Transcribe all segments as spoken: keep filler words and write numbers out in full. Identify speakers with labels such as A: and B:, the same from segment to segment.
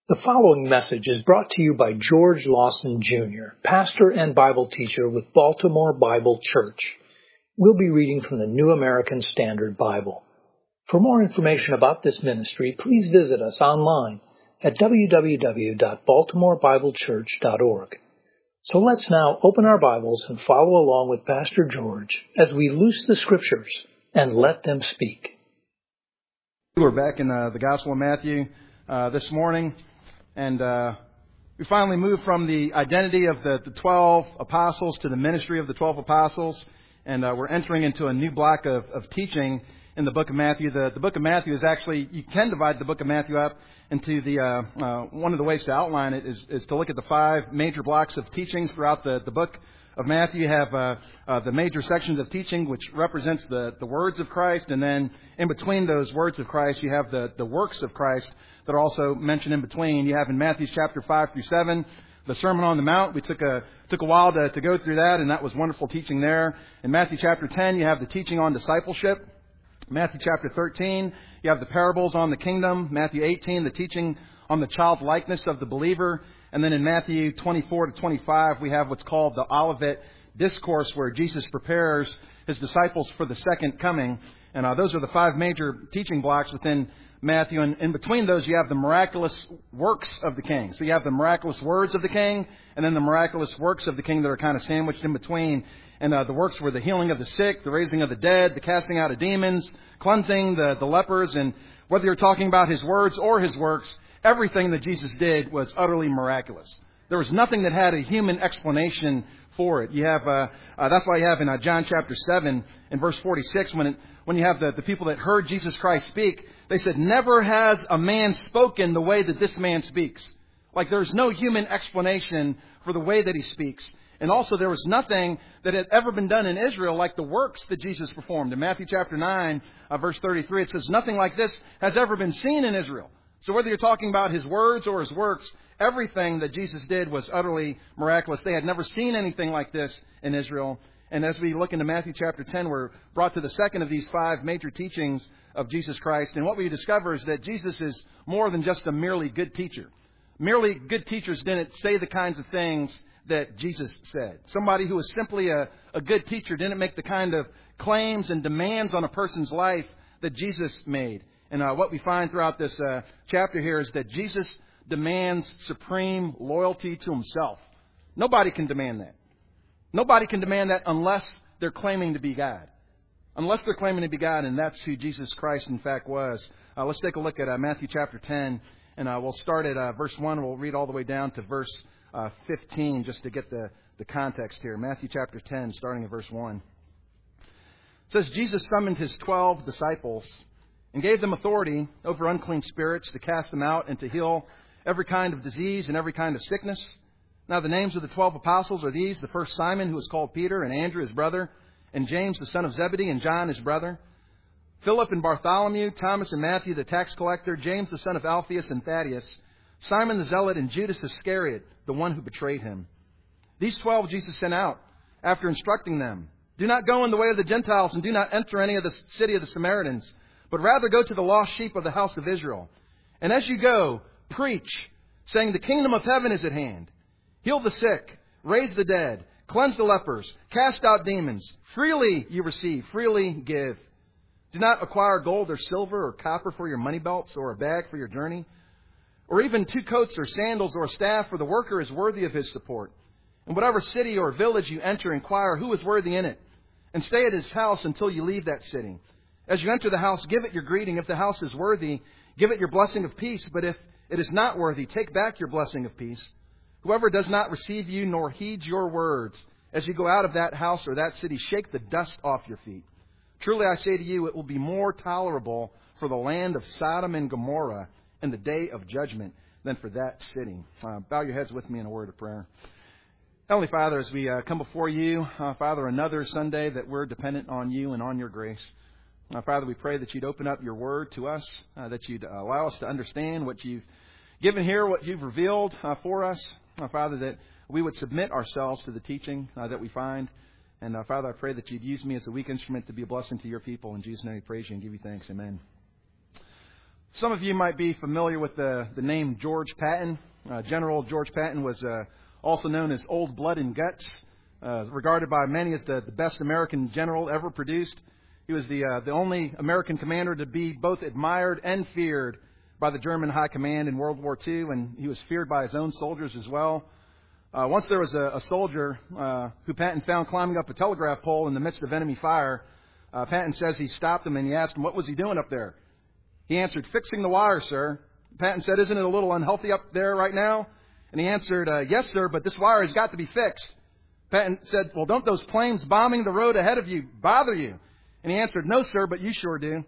A: The following message is brought to you by George Lawson, Junior, pastor and Bible teacher with Baltimore Bible Church. We'll be reading from the New American Standard Bible. For more information about this ministry, please visit us online at w w w dot baltimore bible church dot org. So let's now open our Bibles and follow along with Pastor George as we loose the Scriptures and let them speak.
B: We're back in uh, the Gospel of Matthew uh, this morning. And uh, we finally moved from the identity of the, the twelve apostles to the ministry of the twelve apostles. And uh, we're entering into a new block of, of teaching in the book of Matthew. The, the book of Matthew is actually, you can divide the book of Matthew up into the, uh, uh, one of the ways to outline it is, is to look at the five major blocks of teachings throughout the, the book of Matthew. You have uh, uh, the major sections of teaching, which represents the, the words of Christ. And then in between those words of Christ, you have the, the works of Christ that are also mentioned in between. You have in Matthew chapter five through seven, the Sermon on the Mount. We took a took a while to, to go through that, and that was wonderful teaching there. In Matthew chapter ten, you have the teaching on discipleship. Matthew chapter thirteen, you have the parables on the kingdom. Matthew eighteen, the teaching on the childlikeness of the believer. And then in Matthew twenty-four to twenty-five, we have what's called the Olivet Discourse, where Jesus prepares His disciples for the second coming. And uh, those are the five major teaching blocks within Matthew. And in between those, you have the miraculous works of the King. So you have the miraculous words of the King, and then the miraculous works of the King that are kind of sandwiched in between. And uh, the works were the healing of the sick, the raising of the dead, the casting out of demons, cleansing the, the lepers. And whether you're talking about His words or His works, everything that Jesus did was utterly miraculous. There was nothing that had a human explanation for it. You have uh, uh, that's why you have in uh, John chapter seven, in verse forty-six, when it, when you have the, the people that heard Jesus Christ speak, they said, "Never has a man spoken the way that this man speaks." Like there's no human explanation for the way that He speaks. And also there was nothing that had ever been done in Israel like the works that Jesus performed. In Matthew chapter nine, uh, verse thirty-three, it says, "Nothing like this has ever been seen in Israel." So whether you're talking about His words or His works, everything that Jesus did was utterly miraculous. They had never seen anything like this in Israel. And as we look into Matthew chapter ten, we're brought to the second of these five major teachings of Jesus Christ. And what we discover is that Jesus is more than just a merely good teacher. Merely good teachers didn't say the kinds of things that Jesus said. Somebody who was simply a, a good teacher didn't make the kind of claims and demands on a person's life that Jesus made. And uh, what we find throughout this uh, chapter here is that Jesus demands supreme loyalty to Himself. Nobody can demand that. Nobody can demand that unless they're claiming to be God. Unless they're claiming to be God, and that's who Jesus Christ, in fact, was. Uh, let's take a look at uh, Matthew chapter ten, and uh, we'll start at uh, verse one. We'll read all the way down to verse uh, fifteen, just to get the, the context here. Matthew chapter ten, starting at verse one. It says, "Jesus summoned His twelve disciples and gave them authority over unclean spirits to cast them out and to heal every kind of disease and every kind of sickness. Now the names of the twelve apostles are these: the first Simon, who is called Peter, and Andrew his brother, and James the son of Zebedee, and John his brother, Philip and Bartholomew, Thomas and Matthew the tax collector, James the son of Alphaeus and Thaddeus, Simon the zealot, and Judas Iscariot, the one who betrayed Him. These twelve Jesus sent out, after instructing them, 'Do not go in the way of the Gentiles, and do not enter any of the city of the Samaritans, but rather go to the lost sheep of the house of Israel. And as you go, preach, saying, the kingdom of heaven is at hand. Heal the sick, raise the dead, cleanse the lepers, cast out demons. Freely you receive, freely give. Do not acquire gold or silver or copper for your money belts, or a bag for your journey, or even two coats or sandals or a staff, for the worker is worthy of his support. In whatever city or village you enter, inquire who is worthy in it, and stay at his house until you leave that city. As you enter the house, give it your greeting. If the house is worthy, give it your blessing of peace. But if it is not worthy, take back your blessing of peace. Whoever does not receive you nor heeds your words, as you go out of that house or that city, shake the dust off your feet. Truly I say to you, it will be more tolerable for the land of Sodom and Gomorrah in the day of judgment than for that city." Uh, bow your heads with me in a word of prayer. Heavenly Father, as we uh, come before you, uh, Father, another Sunday that we're dependent on you and on your grace. Uh, Father, we pray that you'd open up your word to us, uh, that you'd allow us to understand what you've given here, what you've revealed uh, for us. Uh, Father, that we would submit ourselves to the teaching uh, that we find. And uh, Father, I pray that you'd use me as a weak instrument to be a blessing to your people. In Jesus' name we praise you and give you thanks. Amen. Some of you might be familiar with the, the name George Patton. Uh, General George Patton was uh, also known as Old Blood and Guts, uh, regarded by many as the, the best American general ever produced. He was the uh, the only American commander to be both admired and feared by the German High Command in World War Two, and he was feared by his own soldiers as well. Uh, once there was a, a soldier uh, who Patton found climbing up a telegraph pole in the midst of enemy fire. Uh, Patton says he stopped him and he asked him, what was he doing up there? He answered, fixing the wire, sir. Patton said, isn't it a little unhealthy up there right now? And he answered, uh, yes, sir, but this wire has got to be fixed. Patton said, well, don't those planes bombing the road ahead of you bother you? And he answered, no, sir, but you sure do.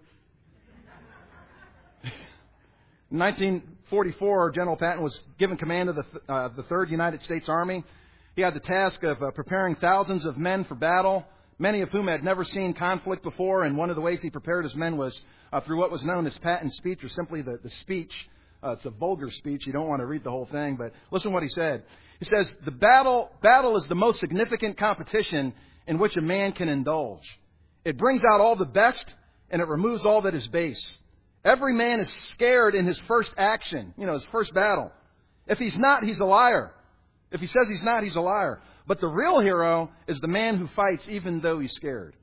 B: In nineteen forty-four, General Patton was given command of the, uh, the third United States Army. He had the task of uh, preparing thousands of men for battle, many of whom had never seen conflict before, and one of the ways he prepared his men was uh, through what was known as Patton's speech, or simply the, the speech. Uh, it's a vulgar speech. You don't want to read the whole thing, but listen to what he said. He says, the battle, battle is the most significant competition in which a man can indulge. It brings out all the best, and it removes all that is base. Every man is scared in his first action, you know, his first battle. If he's not, he's a liar. If he says he's not, he's a liar. But the real hero is the man who fights even though he's scared.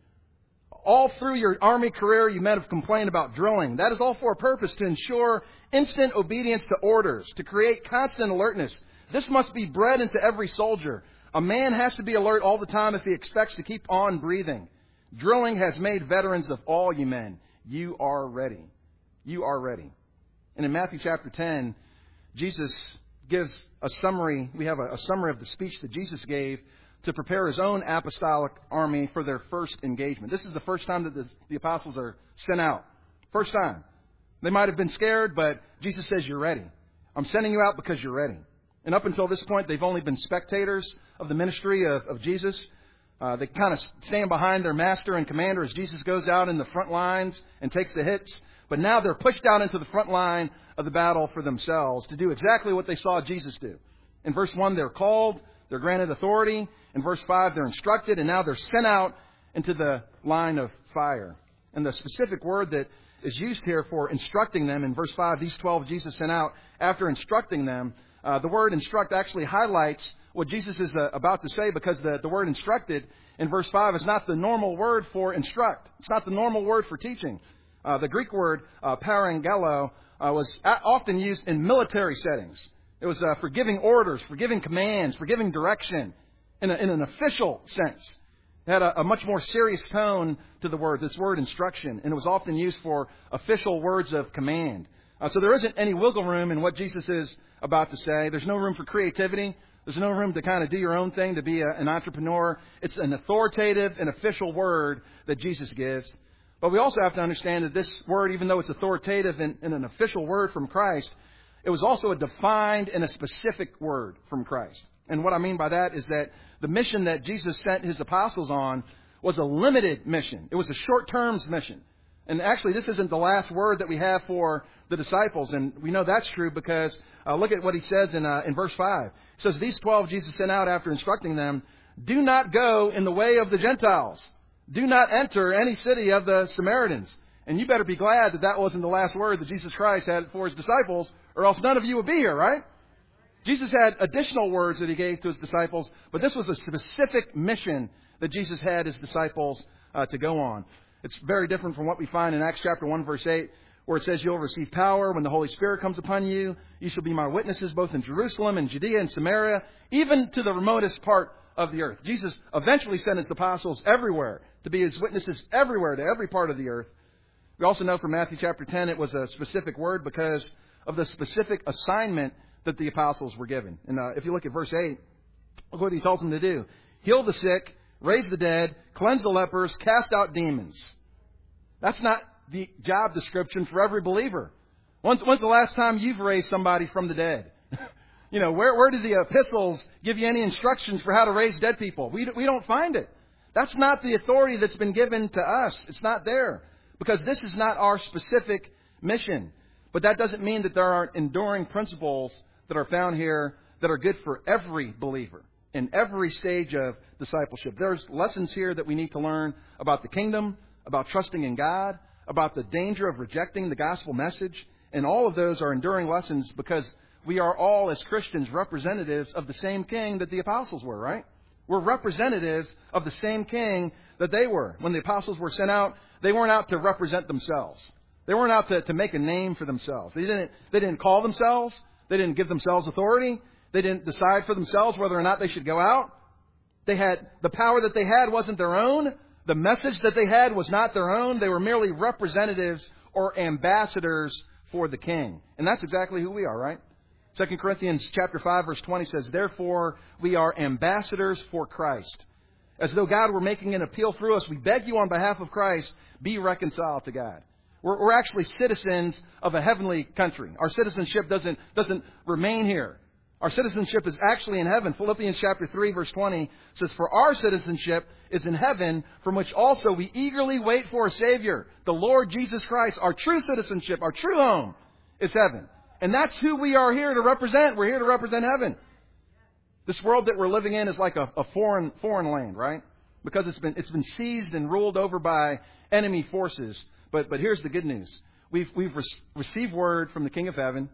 B: All through your Army career, you might have complained about drilling. That is all for a purpose, to ensure instant obedience to orders, to create constant alertness. This must be bred into every soldier. A man has to be alert all the time if he expects to keep on breathing. Drilling has made veterans of all you men. You are ready. You are ready. And in Matthew chapter ten, Jesus gives a summary. We have a, a summary of the speech that Jesus gave to prepare his own apostolic army for their first engagement. This is the first time that the, the apostles are sent out. First time. They might have been scared, but Jesus says, you're ready. I'm sending you out because you're ready. And up until this point, they've only been spectators of the ministry of, of Jesus. Uh, they kind of stand behind their master and commander as Jesus goes out in the front lines and takes the hits. But now they're pushed out into the front line of the battle for themselves to do exactly what they saw Jesus do. In verse one, they're called, they're granted authority. In verse five, they're instructed, and now they're sent out into the line of fire. And the specific word that is used here for instructing them in verse five, these twelve Jesus sent out after instructing them, uh, the word instruct actually highlights what Jesus is uh, about to say, because the, the word instructed in verse five is not the normal word for instruct. It's not the normal word for teaching. Uh, the Greek word uh, parangelo uh, was often used in military settings. It was uh, for giving orders, for giving commands, for giving direction in, a, in an official sense. It had a, a much more serious tone to the word, this word instruction, and it was often used for official words of command. Uh, so there isn't any wiggle room in what Jesus is about to say. There's no room for creativity. There's no room to kind of do your own thing, to be a, an entrepreneur. It's an authoritative and official word that Jesus gives. But we also have to understand that this word, even though it's authoritative and, and an official word from Christ, it was also a defined and a specific word from Christ. And what I mean by that is that the mission that Jesus sent his apostles on was a limited mission. It was a short-term mission. And actually, this isn't the last word that we have for the disciples. And we know that's true because uh, look at what he says in, uh, in verse five. It says, these twelve Jesus sent out after instructing them, do not go in the way of the Gentiles. Do not enter any city of the Samaritans. And you better be glad that that wasn't the last word that Jesus Christ had for his disciples, or else none of you would be here, right? Jesus had additional words that he gave to his disciples, but this was a specific mission that Jesus had his disciples uh, to go on. It's very different from what we find in Acts chapter one, verse eight, where it says, you'll receive power when the Holy Spirit comes upon you. You shall be my witnesses both in Jerusalem and Judea and Samaria, even to the remotest part of the earth. Jesus eventually sent his apostles everywhere to be his witnesses everywhere, to every part of the earth. We also know from Matthew chapter ten, it was a specific word because of the specific assignment that the apostles were given. And uh, if you look at verse eight, look what he tells them to do. Heal the sick, raise the dead, cleanse the lepers, cast out demons. That's not the job description for every believer. When's, when's the last time you've raised somebody from the dead? You know, where, where do the epistles give you any instructions for how to raise dead people? We, we don't find it. That's not the authority that's been given to us. It's not there. Because this is not our specific mission. But that doesn't mean that there aren't enduring principles that are found here that are good for every believer in every stage of discipleship. There's lessons here that we need to learn about the kingdom, about trusting in God, about the danger of rejecting the gospel message, And all of those are enduring lessons because we are all, as Christians, representatives of the same king that the apostles were, right? We're representatives of the same king that they were. When the apostles were sent out, they weren't out to represent themselves. They weren't out to, to make a name for themselves. They didn't, they didn't call themselves. They didn't give themselves authority. They didn't decide for themselves whether or not they should go out. They had, the power that they had wasn't their own. The message that they had was not their own. They were merely representatives or ambassadors for the king. And that's exactly who we are, right? Second Corinthians chapter five, verse twenty says, therefore, we are ambassadors for Christ. As though God were making an appeal through us, we beg you on behalf of Christ, be reconciled to God. We're, we're actually citizens of a heavenly country. Our citizenship doesn't, doesn't remain here. Our citizenship is actually in heaven. Philippians chapter three, verse twenty says, for our citizenship is in heaven, from which also we eagerly wait for a Savior, the Lord Jesus Christ. Our true citizenship, our true home is heaven. And that's who we are here to represent. We're here to represent heaven. This world that we're living in is like a, a foreign foreign land, right? Because it's been it's been seized and ruled over by enemy forces. But but here's the good news. We've we've re- received word from the King of Heaven,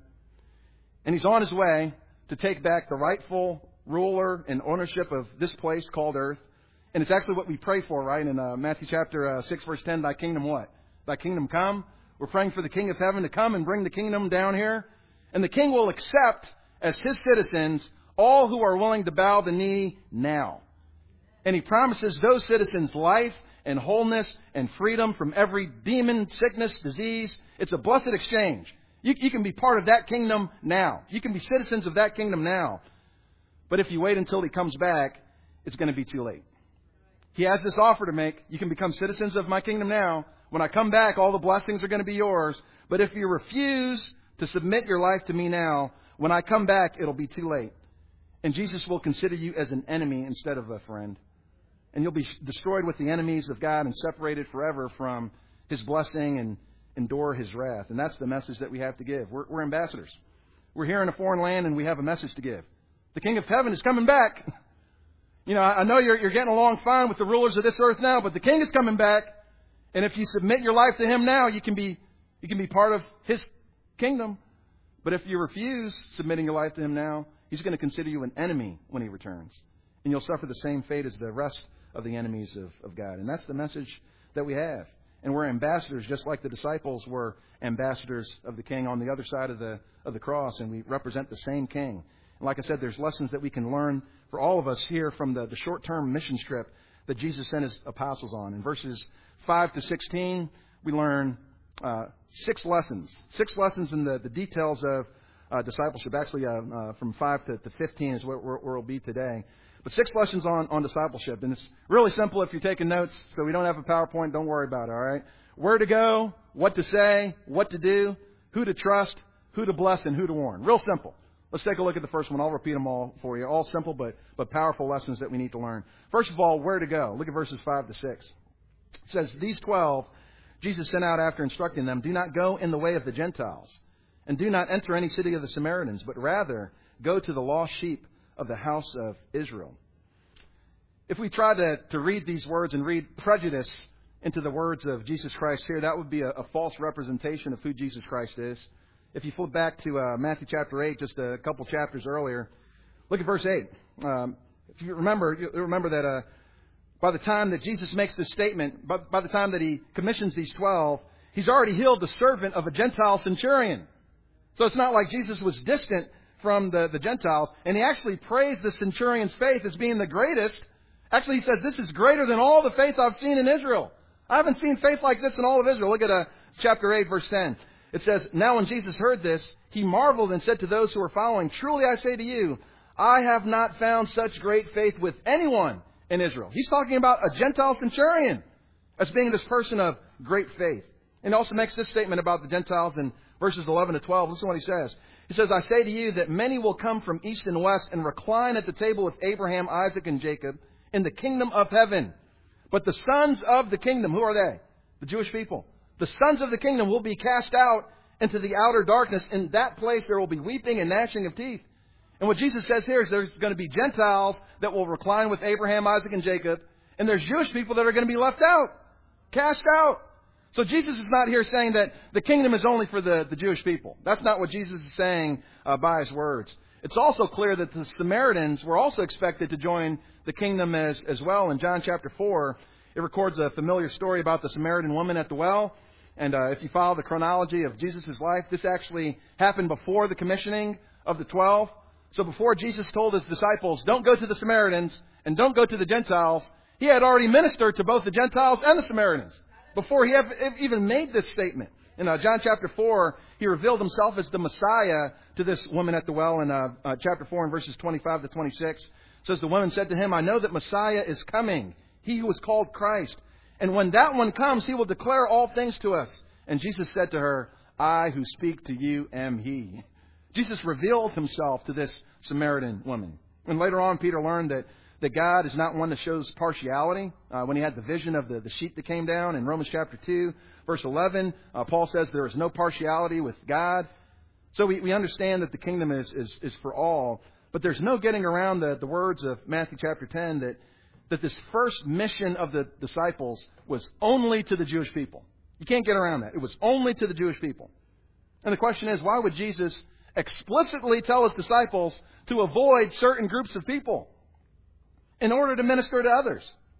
B: and He's on His way to take back the rightful ruler and ownership of this place called earth. And it's actually what we pray for, right? In uh, Matthew chapter uh, six, verse ten, thy kingdom what? Thy kingdom come. We're praying for the King of Heaven to come and bring the kingdom down here. And the King will accept as His citizens all who are willing to bow the knee now. And He promises those citizens life and wholeness and freedom from every demon, sickness, disease. It's a blessed exchange. You, you can be part of that kingdom now. You can be citizens of that kingdom now. But if you wait until He comes back, it's going to be too late. He has this offer to make. You can become citizens of my kingdom now. When I come back, all the blessings are going to be yours. But if you refuse to submit your life to me now, when I come back, it'll be too late. And Jesus will consider you as an enemy instead of a friend. And you'll be destroyed with the enemies of God and separated forever from His blessing and endure His wrath. And that's the message that we have to give. We're, we're ambassadors. We're here in a foreign land and we have a message to give. The King of Heaven is coming back. You know, I know you're, you're getting along fine with the rulers of this earth now, but the King is coming back. And if you submit your life to Him now, you can be you can be part of His kingdom. But if you refuse submitting your life to Him now, He's going to consider you an enemy when He returns. And you'll suffer the same fate as the rest of the enemies of, of God. And that's the message that we have. And we're ambassadors, just like the disciples were ambassadors of the King on the other side of the of the cross. And we represent the same King. And like I said, there's lessons that we can learn for all of us here from the, the short-term mission trip that Jesus sent His apostles on. In verses five to sixteen, we learn uh, six lessons. Six lessons in the, the details of uh, discipleship. Actually, uh, uh, from five to, to fifteen is where, where, where we'll be today. But six lessons on, on discipleship. And it's really simple if you're taking notes. So we don't have a PowerPoint. Don't worry about it, all right? Where to go, what to say, what to do, who to trust, who to bless, and who to warn. Real simple. Let's take a look at the first one. I'll repeat them all for you. All simple but, but powerful lessons that we need to learn. First of all, where to go. Look at verses five to six. It says, these twelve Jesus sent out after instructing them, do not go in the way of the Gentiles, and do not enter any city of the Samaritans, but rather go to the lost sheep of the house of Israel. If we try to, to read these words and read prejudice into the words of Jesus Christ here, that would be a, a false representation of who Jesus Christ is. If you flip back to uh, Matthew chapter eight, just a couple chapters earlier, look at verse eight. Um, if you remember, you remember that uh, by the time that Jesus makes this statement, by, by the time that He commissions these twelve, He's already healed the servant of a Gentile centurion. So it's not like Jesus was distant from the, the Gentiles. And He actually praised the centurion's faith as being the greatest. Actually, He says, this is greater than all the faith I've seen in Israel. I haven't seen faith like this in all of Israel. Look at uh, chapter eight, verse ten. It says, now when Jesus heard this, He marveled and said to those who were following, truly I say to you, I have not found such great faith with anyone in Israel. He's talking about a Gentile centurion as being this person of great faith. And he also makes this statement about the Gentiles in verses eleven to twelve. Listen to what he says. He says, I say to you that many will come from east and west and recline at the table with Abraham, Isaac, and Jacob in the kingdom of heaven. But the sons of the kingdom, who are they? The Jewish people. The sons of the kingdom will be cast out into the outer darkness. In that place there will be weeping and gnashing of teeth. And what Jesus says here is there's going to be Gentiles that will recline with Abraham, Isaac, and Jacob. And there's Jewish people that are going to be left out, cast out. So Jesus is not here saying that the kingdom is only for the, the Jewish people. That's not what Jesus is saying uh, by his words. It's also clear that the Samaritans were also expected to join the kingdom as, as well. In John chapter four, it records a familiar story about the Samaritan woman at the well. And uh, if you follow the chronology of Jesus' life, this actually happened before the commissioning of the twelve. So before Jesus told his disciples, don't go to the Samaritans and don't go to the Gentiles, he had already ministered to both the Gentiles and the Samaritans before he even made this statement. In uh, John chapter four, he revealed himself as the Messiah to this woman at the well. In uh, uh, chapter four and verses twenty-five to twenty-six, it says, the woman said to him, I know that Messiah is coming, he who is called Christ. And when that one comes, he will declare all things to us. And Jesus said to her, I who speak to you am he. Jesus revealed himself to this Samaritan woman. And later on, Peter learned that that God is not one that shows partiality. Uh, when he had the vision of the, the sheep that came down in Romans chapter two, verse eleven, uh, Paul says there is no partiality with God. So we, we understand that the kingdom is, is, is for all. But there's no getting around the, the words of Matthew chapter ten that, that this first mission of the disciples was only to the Jewish people. You can't get around that. It was only to the Jewish people. And the question is, why would Jesus explicitly tell his disciples to avoid certain groups of people in order to minister to others?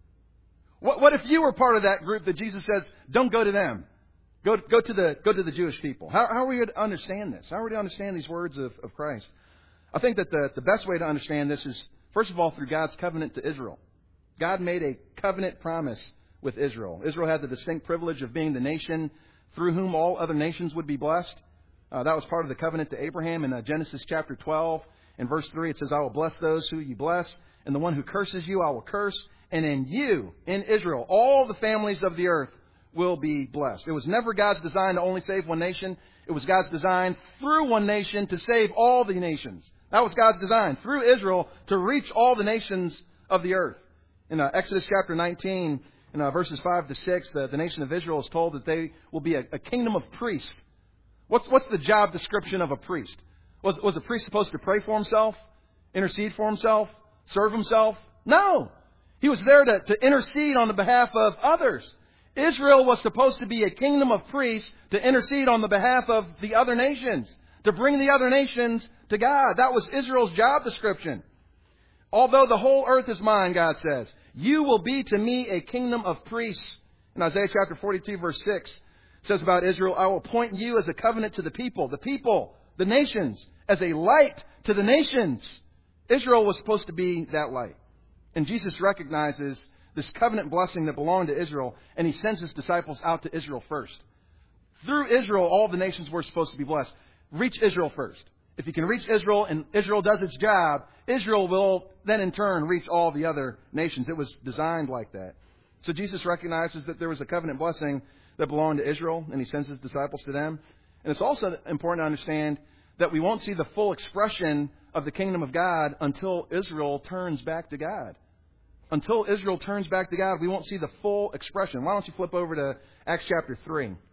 B: What, what if you were part of that group that Jesus says, don't go to them. Go, go to the go to the Jewish people. How, how are we to understand this? How are we to understand these words of, of Christ? I think that the, the best way to understand this is, first of all, through God's covenant to Israel. God made a covenant promise with Israel. Israel had the distinct privilege of being the nation through whom all other nations would be blessed. Uh, that was part of the covenant to Abraham in uh, Genesis chapter twelve. In verse three, it says, I will bless those who you bless, and the one who curses you I will curse. And in you, in Israel, all the families of the earth will be blessed. It was never God's design to only save one nation. It was God's design through one nation to save all the nations. That was God's design, through Israel, to reach all the nations of the earth. In uh, Exodus chapter nineteen, in uh, verses five to six, the, the nation of Israel is told that they will be a, a kingdom of priests. What's, what's the job description of a priest? Was, was a priest supposed to pray for himself, intercede for himself, serve himself? No. He was there to, to intercede on the behalf of others. Israel was supposed to be a kingdom of priests to intercede on the behalf of the other nations, to bring the other nations to God. That was Israel's job description. Although the whole earth is mine, God says, you will be to me a kingdom of priests. In Isaiah chapter forty-two, verse six, it says about Israel, I will appoint you as a covenant to the people, the people, the nations, as a light to the nations. Israel was supposed to be that light. And Jesus recognizes this covenant blessing that belonged to Israel, and he sends his disciples out to Israel first. Through Israel, all the nations were supposed to be blessed. Reach Israel first. If you can reach Israel and Israel does its job, Israel will then in turn reach all the other nations. It was designed like that. So Jesus recognizes that there was a covenant blessing that belonged to Israel, and he sends his disciples to them. And it's also important to understand that we won't see the full expression of the kingdom of God until Israel turns back to God. Until Israel turns back to God, we won't see the full expression. Why don't you flip over to Acts chapter three. In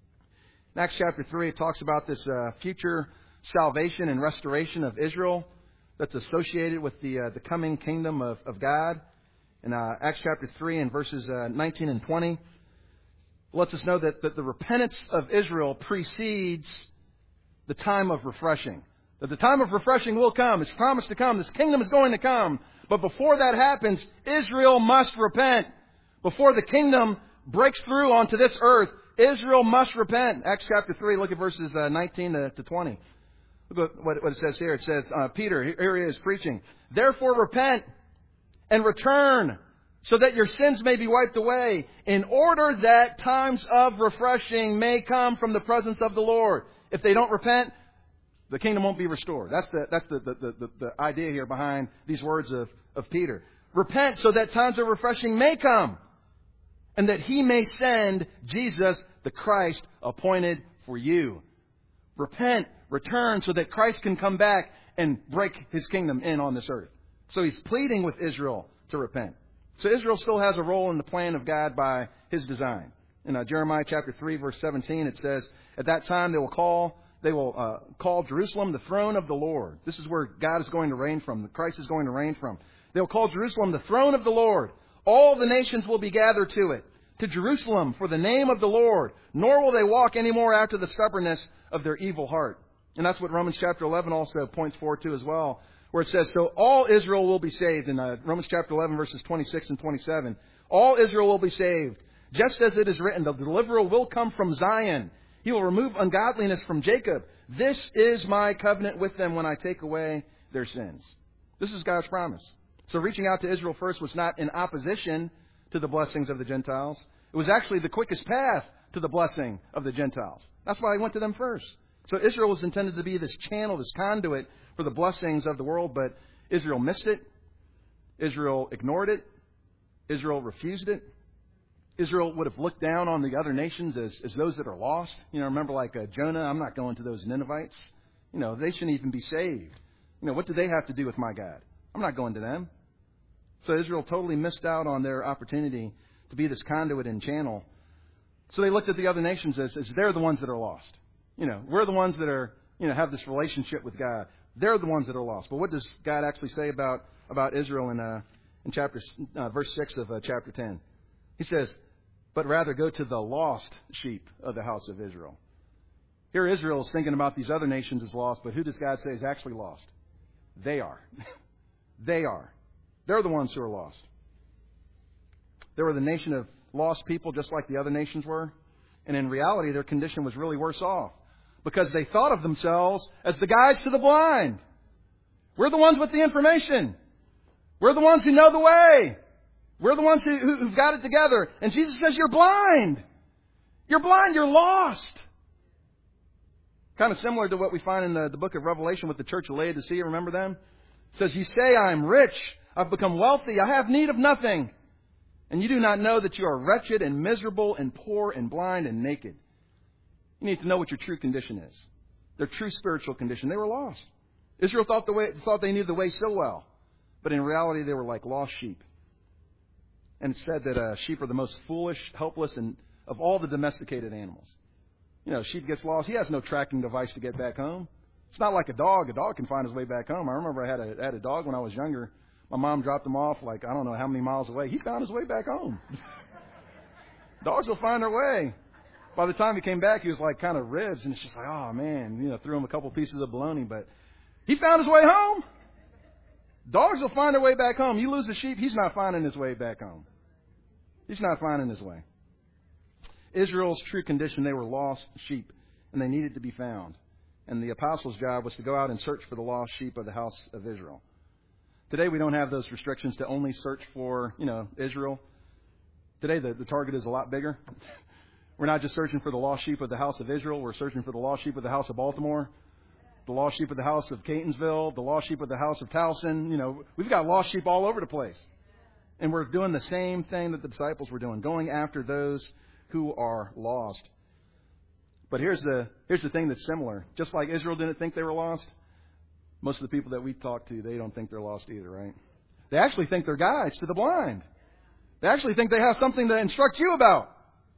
B: Acts chapter three, it talks about this uh, future salvation and restoration of Israel that's associated with the uh, the coming kingdom of, of God. In uh, Acts chapter three and verses uh, nineteen and twenty, lets us know that, that the repentance of Israel precedes the time of refreshing. That the time of refreshing will come. It's promised to come. This kingdom is going to come. But before that happens, Israel must repent. Before the kingdom breaks through onto this earth, Israel must repent. Acts chapter three, look at verses uh, nineteen to, to twenty. Look at what, what it says here. It says, uh, Peter, here he is preaching. Therefore repent and return, so that your sins may be wiped away, in order that times of refreshing may come from the presence of the Lord. If they don't repent, the kingdom won't be restored. That's the that's the, the, the, the idea here behind these words of, of Peter. Repent so that times of refreshing may come, and that he may send Jesus, the Christ, appointed for you. Repent, return, so that Christ can come back and break his kingdom in on this earth. So he's pleading with Israel to repent. So Israel still has a role in the plan of God by his design. In uh, Jeremiah chapter three, verse seventeen, it says, at that time they will call they will uh, call Jerusalem the throne of the Lord. This is where God is going to reign from. Christ is going to reign from. They will call Jerusalem the throne of the Lord. All the nations will be gathered to it. to Jerusalem for the name of the Lord, nor will they walk any more after the stubbornness of their evil heart. And that's what Romans chapter eleven also points forward to as well, where it says, so all Israel will be saved. In uh, Romans chapter eleven, verses twenty-six and twenty-seven. All Israel will be saved. Just as it is written, the deliverer will come from Zion. He will remove ungodliness from Jacob. This is my covenant with them when I take away their sins. This is God's promise. So reaching out to Israel first was not in opposition to the blessings of the Gentiles. It was actually the quickest path to the blessing of the Gentiles. That's why he went to them first. So Israel was intended to be this channel, this conduit for the blessings of the world, but Israel missed it. Israel ignored it. Israel refused it. Israel would have looked down on the other nations as, as those that are lost. You know, remember like uh, Jonah, I'm not going to those Ninevites. You know, they shouldn't even be saved. You know, what do they have to do with my God? I'm not going to them. So Israel totally missed out on their opportunity to be this conduit and channel. So they looked at the other nations as, as they're the ones that are lost. You know, we're the ones that are, you know, have this relationship with God. They're the ones that are lost. But what does God actually say about, about Israel in, uh, in chapter, uh, verse six of uh, chapter ten? He says, but rather go to the lost sheep of the house of Israel. Here Israel is thinking about these other nations as lost, but who does God say is actually lost? They are. They are. They're the ones who are lost. They were the nation of lost people just like the other nations were. And in reality, their condition was really worse off because they thought of themselves as the guides to the blind. We're the ones with the information. We're the ones who know the way. We're the ones who, who've got it together. And Jesus says, you're blind. You're blind. You're lost. Kind of similar to what we find in the, the book of Revelation with the church of Laodicea. Remember them? It says, you say, I am rich. I've become wealthy. I have need of nothing. And you do not know that you are wretched and miserable and poor and blind and naked. You need to know what your true condition is. Their true spiritual condition. They were lost. Israel thought the way, thought they knew the way so well. But in reality, they were like lost sheep. And it said that uh, sheep are the most foolish, helpless, and of all the domesticated animals. You know, sheep gets lost. He has no tracking device to get back home. It's not like a dog. A dog can find his way back home. I remember I had a, had a dog when I was younger. My mom dropped him off like, I don't know how many miles away. He found his way back home. Dogs will find their way. By the time he came back, he was like kind of ribs. And it's just like, oh, man, you know, threw him a couple pieces of bologna. But he found his way home. Dogs will find their way back home. You lose a sheep, he's not finding his way back home. He's not finding his way. Israel's true condition, they were lost sheep, and they needed to be found. And the apostles' job was to go out and search for the lost sheep of the house of Israel. Today, we don't have those restrictions to only search for, you know, Israel. Today, the, the target is a lot bigger. We're not just searching for the lost sheep of the house of Israel. We're searching for the lost sheep of the house of Baltimore, the lost sheep of the house of Catonsville, the lost sheep of the house of Towson. You know, we've got lost sheep all over the place. And we're doing the same thing that the disciples were doing, going after those who are lost. But here's the here's the thing that's similar. Just like Israel didn't think they were lost, most of the people that we talk to, they don't think they're lost either, right? They actually think they're guides to the blind. They actually think they have something to instruct you about.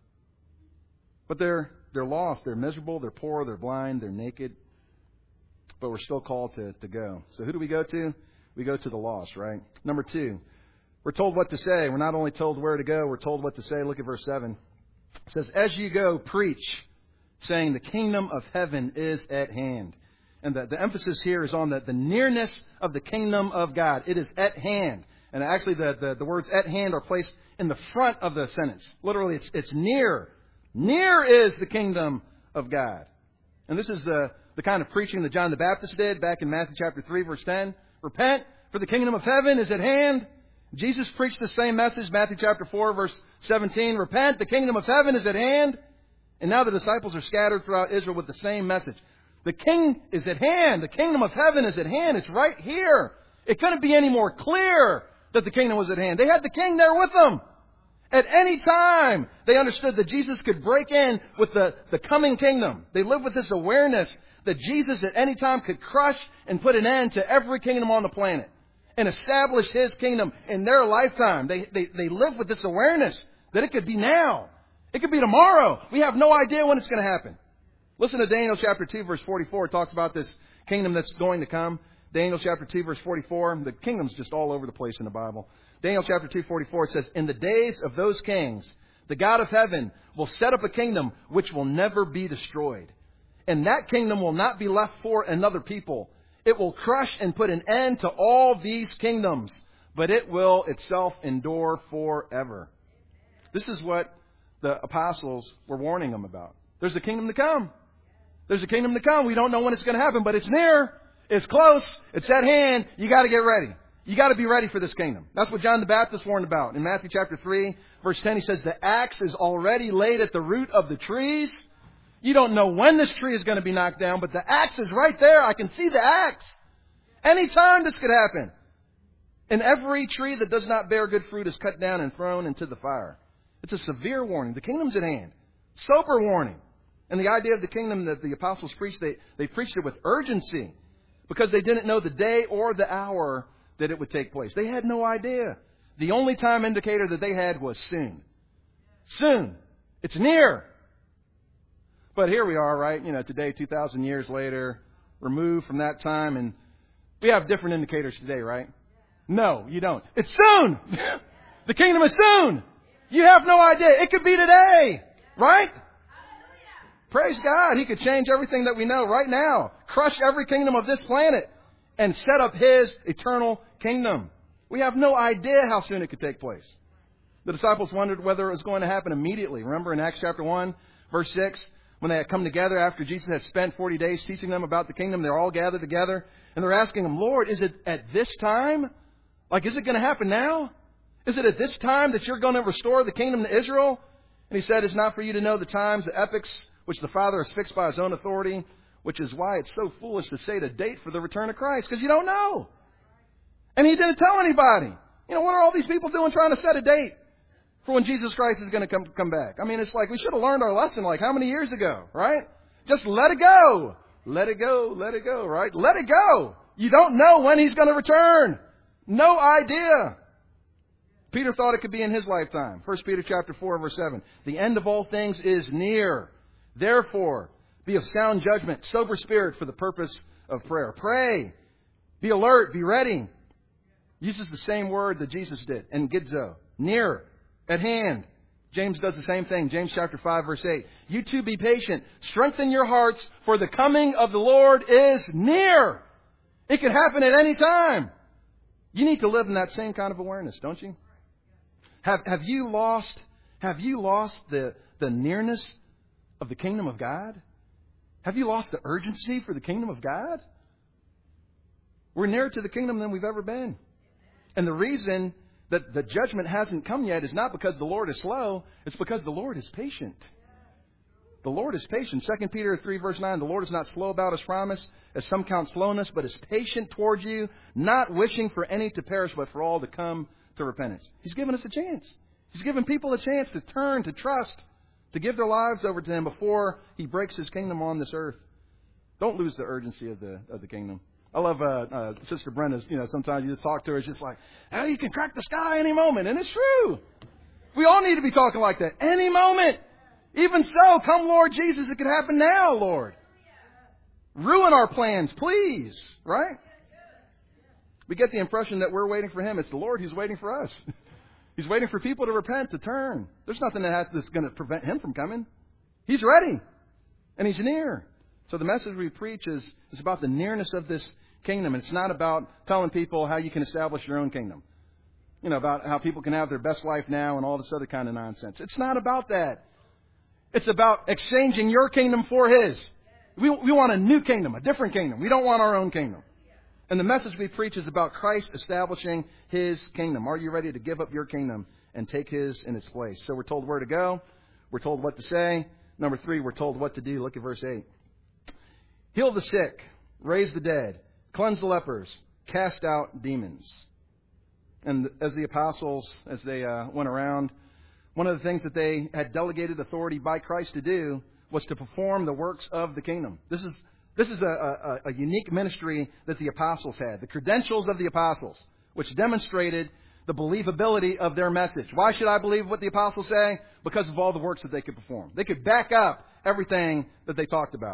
B: But they're they're lost. They're miserable. They're poor. They're blind. They're naked. But we're still called to, to go. So who do we go to? We go to the lost, right? Number two, we're told what to say. We're not only told where to go, we're told what to say. Look at verse seven. It says, as you go, preach, saying the kingdom of heaven is at hand. And the, the emphasis here is on the, the nearness of the kingdom of God. It is at hand. And actually the, the, the words at hand are placed in the front of the sentence. Literally, it's, it's near. Near is the kingdom of God. And this is the, the kind of preaching that John the Baptist did back in Matthew chapter three, verse ten. Repent, for the kingdom of heaven is at hand. Jesus preached the same message, Matthew chapter four, verse seventeen. Repent, the kingdom of heaven is at hand. And now the disciples are scattered throughout Israel with the same message. The king is at hand. The kingdom of heaven is at hand. It's right here. It couldn't be any more clear that the kingdom was at hand. They had the king there with them. At any time, they understood that Jesus could break in with the, the coming kingdom. They lived with this awareness that Jesus at any time could crush and put an end to every kingdom on the planet and establish His kingdom in their lifetime. They, they, they live with this awareness that it could be now. It could be tomorrow. We have no idea when it's going to happen. Listen to Daniel chapter two, verse forty-four. It talks about this kingdom that's going to come. Daniel chapter two, verse forty-four. The kingdom's just all over the place in the Bible. Daniel chapter two, forty-four, it says, in the days of those kings, the God of heaven, will set up a kingdom which will never be destroyed. And that kingdom will not be left for another people. It will crush and put an end to all these kingdoms, but it will itself endure forever. This is what the apostles were warning them about. There's a kingdom to come. There's a kingdom to come. We don't know when it's going to happen, but it's near. It's close. It's at hand. You got to get ready. You got to be ready for this kingdom. That's what John the Baptist warned about. In Matthew chapter three, verse ten, he says, the axe is already laid at the root of the trees. You don't know when this tree is going to be knocked down, but the axe is right there. I can see the axe. Anytime this could happen. And every tree that does not bear good fruit is cut down and thrown into the fire. It's a severe warning. The kingdom's at hand. Sober warning. And the idea of the kingdom that the apostles preached, they, they preached it with urgency because they didn't know the day or the hour that it would take place. They had no idea. The only time indicator that they had was soon. Soon. It's near. But here we are, right? You know, today, two thousand years later, removed from that time, and we have different indicators today, right? No, you don't. It's soon. The kingdom is soon. You have no idea. It could be today, right? Praise God. He could change everything that we know right now. Crush every kingdom of this planet and set up His eternal kingdom. We have no idea how soon it could take place. The disciples wondered whether it was going to happen immediately. Remember in Acts chapter one, verse six, when they had come together after Jesus had spent forty days teaching them about the kingdom, they're all gathered together. And they're asking Him, Lord, is it at this time? Like, is it going to happen now? Is it at this time that you're going to restore the kingdom to Israel? And He said, it's not for you to know the times, the epochs, which the Father has fixed by His own authority, which is why it's so foolish to say the date for the return of Christ, because you don't know. And He didn't tell anybody. You know, what are all these people doing trying to set a date for when Jesus Christ is going to come, come back? I mean, it's like we should have learned our lesson like how many years ago, right? Just let it go. Let it go. Let it go, right? Let it go. You don't know when He's going to return. No idea. Peter thought it could be in his lifetime. First Peter chapter four, verse seven. The end of all things is near. Therefore, be of sound judgment, sober spirit for the purpose of prayer. Pray. Be alert. Be ready. Uses the same word that Jesus did. Engidzo. Near. At hand. James does the same thing. James chapter five, verse eight. You too be patient. Strengthen your hearts, for the coming of the Lord is near. It could happen at any time. You need to live in that same kind of awareness, don't you? Have have you lost have you lost the, the nearness of the kingdom of God? Have you lost the urgency for the kingdom of God? We're nearer to the kingdom than we've ever been. And the reason that the judgment hasn't come yet is not because the Lord is slow. It's because the Lord is patient. The Lord is patient. Second Peter three, verse nine, the Lord is not slow about His promise, as some count slowness, but is patient towards you, not wishing for any to perish, but for all to come to repentance. He's given us a chance. He's given people a chance to turn, to trust, to give their lives over to Him before He breaks His kingdom on this earth. Don't lose the urgency of the of the kingdom. I love uh, uh, Sister Brenda's, you know, sometimes you just talk to her, it's just like, oh, you can crack the sky any moment. And it's true. We all need to be talking like that. Any moment. Even so, come Lord Jesus, it could happen now, Lord. Ruin our plans, please. Right? We get the impression that we're waiting for Him. It's the Lord who's waiting for us. He's waiting for people to repent, to turn. There's nothing that has, that's going to prevent Him from coming. He's ready. And He's near. So the message we preach is, is about the nearness of this kingdom. It's not about telling people how you can establish your own kingdom. You know, about how people can have their best life now and all this other kind of nonsense. It's not about that. It's about exchanging your kingdom for His. We, we want a new kingdom, a different kingdom. We don't want our own kingdom. And the message we preach is about Christ establishing His kingdom. Are you ready to give up your kingdom and take His in its place? So we're told where to go. We're told what to say. Number three, we're told what to do. Look at verse eight. Heal the sick, raise the dead, cleanse the lepers, cast out demons. And as the apostles, as they uh, went around, one of the things that they had delegated authority by Christ to do was to perform the works of the kingdom. This is this is a, a, a unique ministry that the apostles had, the credentials of the apostles, which demonstrated the believability of their message. Why should I believe what the apostles say? Because of all the works that they could perform. They could back up everything that they talked about.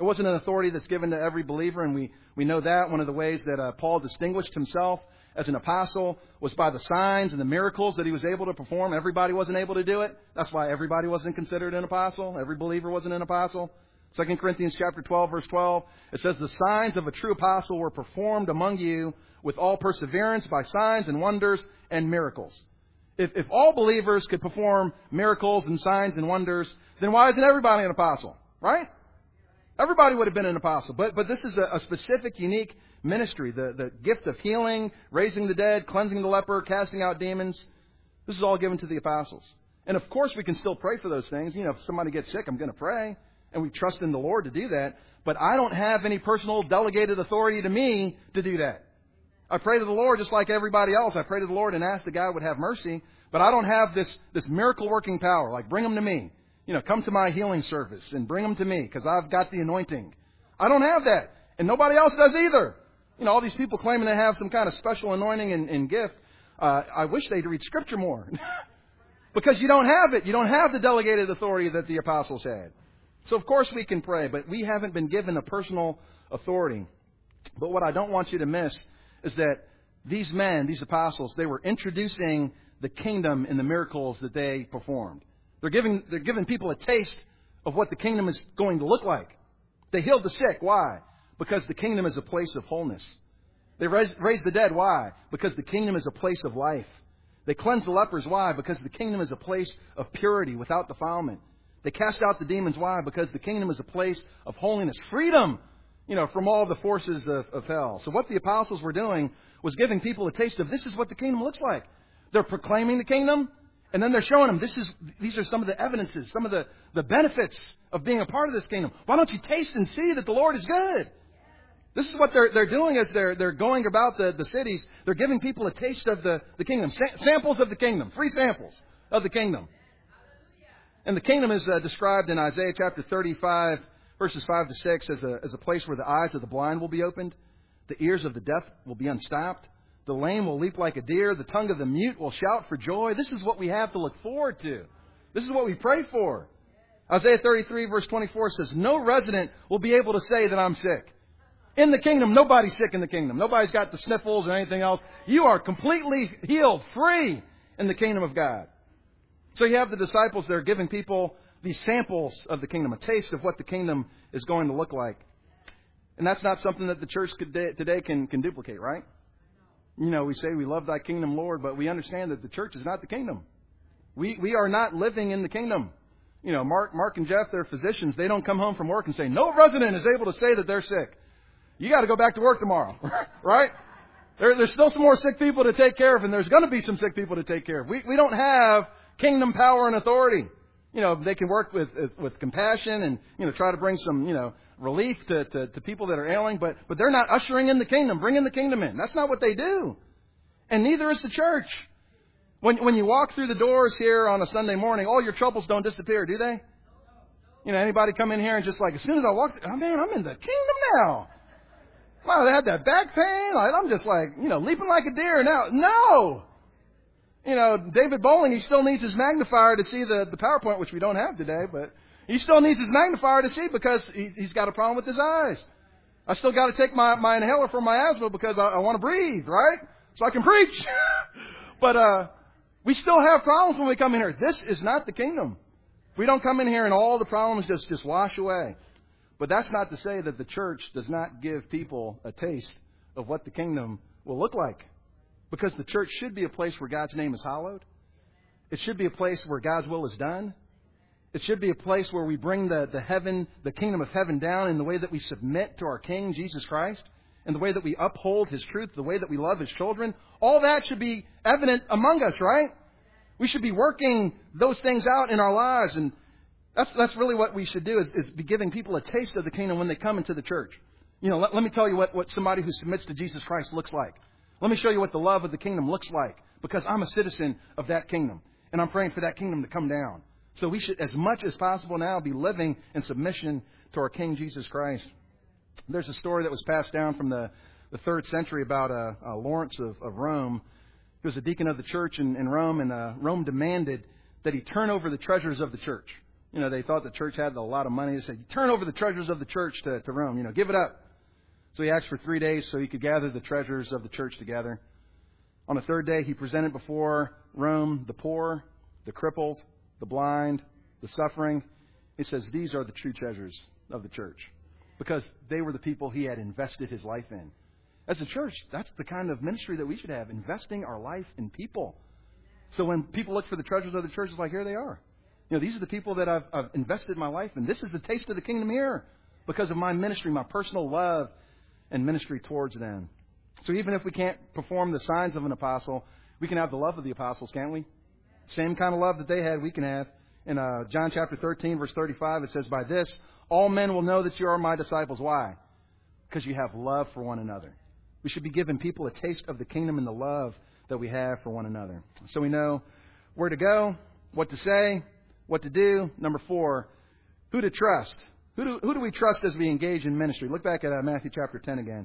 B: It wasn't an authority that's given to every believer, and we, we know that. One of the ways that uh, Paul distinguished himself as an apostle was by the signs and the miracles that he was able to perform. Everybody wasn't able to do it. That's why everybody wasn't considered an apostle. Every believer wasn't an apostle. Second Corinthians chapter twelve, verse twelve, it says, the signs of a true apostle were performed among you with all perseverance by signs and wonders and miracles. If, if all believers could perform miracles and signs and wonders, then why isn't everybody an apostle? Right? Everybody would have been an apostle. But, but this is a, a specific, unique ministry, the, the gift of healing, raising the dead, cleansing the leper, casting out demons. This is all given to the apostles. And of course we can still pray for those things. You know, if somebody gets sick, I'm going to pray. And we trust in the Lord to do that. But I don't have any personal delegated authority to me to do that. I pray to the Lord just like everybody else. I pray to the Lord and ask that God would have mercy. But I don't have this, this miracle working power. Like, bring them to me. You know, come to my healing service and bring them to me because I've got the anointing. I don't have that. And nobody else does either. You know, all these people claiming to have some kind of special anointing and, and gift. Uh, I wish they'd read Scripture more. Because you don't have it. You don't have the delegated authority that the apostles had. So, of course, we can pray, but we haven't been given a personal authority. But what I don't want you to miss is that these men, these apostles, they were introducing the kingdom in the miracles that they performed. They're giving, they're giving people a taste of what the kingdom is going to look like. They healed the sick. Why? Because the kingdom is a place of wholeness. They raised, raised the dead. Why? Because the kingdom is a place of life. They cleansed the lepers. Why? Because the kingdom is a place of purity without defilement. They cast out the demons. Why? Because the kingdom is a place of holiness. Freedom, you know, from all the forces of, of hell. So what the apostles were doing was giving people a taste of this is what the kingdom looks like. They're proclaiming the kingdom, and then they're showing them this is these are some of the evidences, some of the, the benefits of being a part of this kingdom. Why don't you taste and see that the Lord is good? This is what they're they're doing as they're they're going about the, the cities. They're giving people a taste of the, the kingdom. Sa- samples of the kingdom. Free samples of the kingdom. And the kingdom is uh, described in Isaiah chapter thirty-five, verses five to six, as a, as a place where the eyes of the blind will be opened, the ears of the deaf will be unstopped, the lame will leap like a deer, the tongue of the mute will shout for joy. This is what we have to look forward to. This is what we pray for. Isaiah thirty-three, verse twenty-four says, no resident will be able to say that I'm sick. In the kingdom, nobody's sick in the kingdom. Nobody's got the sniffles or anything else. You are completely healed, free in the kingdom of God. So you have the disciples that are giving people these samples of the kingdom, a taste of what the kingdom is going to look like. And that's not something that the church today can, can duplicate, right? You know, we say we love thy kingdom, Lord, but we understand that the church is not the kingdom. We we are not living in the kingdom. You know, Mark, Mark and Jeff, they're physicians. They don't come home from work and say, no resident is able to say that they're sick. You got to go back to work tomorrow, right? There, there's still some more sick people to take care of, and there's going to be some sick people to take care of. We we don't have kingdom power and authority. You know, they can work with with compassion and, you know, try to bring some, you know, relief to, to, to people that are ailing, but, but they're not ushering in the kingdom, bringing the kingdom in. That's not what they do. And neither is the church. When when you walk through the doors here on a Sunday morning, all your troubles don't disappear, do they? You know, anybody come in here and just like, as soon as I walk, oh man, I'm in the kingdom now. Wow, they had that back pain. I'm just like, you know, leaping like a deer now. No! You know, David Bowling, he still needs his magnifier to see the, the PowerPoint, which we don't have today, but he still needs his magnifier to see because he, he's got a problem with his eyes. I still got to take my, my inhaler for my asthma because I, I want to breathe, right? So I can preach. But uh, we still have problems when we come in here. This is not the kingdom. We don't come in here and all the problems just, just wash away. But that's not to say that the church does not give people a taste of what the kingdom will look like. Because the church should be a place where God's name is hallowed. It should be a place where God's will is done. It should be a place where we bring the, the heaven, the kingdom of heaven down in the way that we submit to our King, Jesus Christ, and the way that we uphold His truth, the way that we love His children. All that should be evident among us, right? We should be working those things out in our lives. And that's that's really what we should do, is, is be giving people a taste of the kingdom when they come into the church. You know, let, let me tell you what, what somebody who submits to Jesus Christ looks like. Let me show you what the love of the kingdom looks like, because I'm a citizen of that kingdom, and I'm praying for that kingdom to come down. So we should, as much as possible now, be living in submission to our King Jesus Christ. There's a story that was passed down from the, the third century about uh, uh, Lawrence of, of Rome. He was a deacon of the church in, in Rome, and uh, Rome demanded that he turn over the treasures of the church. You know, they thought the church had a lot of money. They said, turn over the treasures of the church to, to Rome. You know, give it up. So he asked for three days so he could gather the treasures of the church together. On the third day, he presented before Rome the poor, the crippled, the blind, the suffering. He says, these are the true treasures of the church, because they were the people he had invested his life in. As a church, that's the kind of ministry that we should have, investing our life in people. So when people look for the treasures of the church, it's like, here they are. You know, these are the people that I've, I've invested my life in. This is the taste of the kingdom here because of my ministry, my personal love and ministry towards them. So even if we can't perform the signs of an apostle, we can have the love of the apostles, can't we? Same kind of love that they had, we can have. In uh, John chapter thirteen, verse thirty-five, it says, by this, all men will know that you are my disciples. Why? Because you have love for one another. We should be giving people a taste of the kingdom and the love that we have for one another. So we know where to go, what to say, what to do. Number four, who to trust. Who do, who do we trust as we engage in ministry? Look back at uh, Matthew chapter ten again.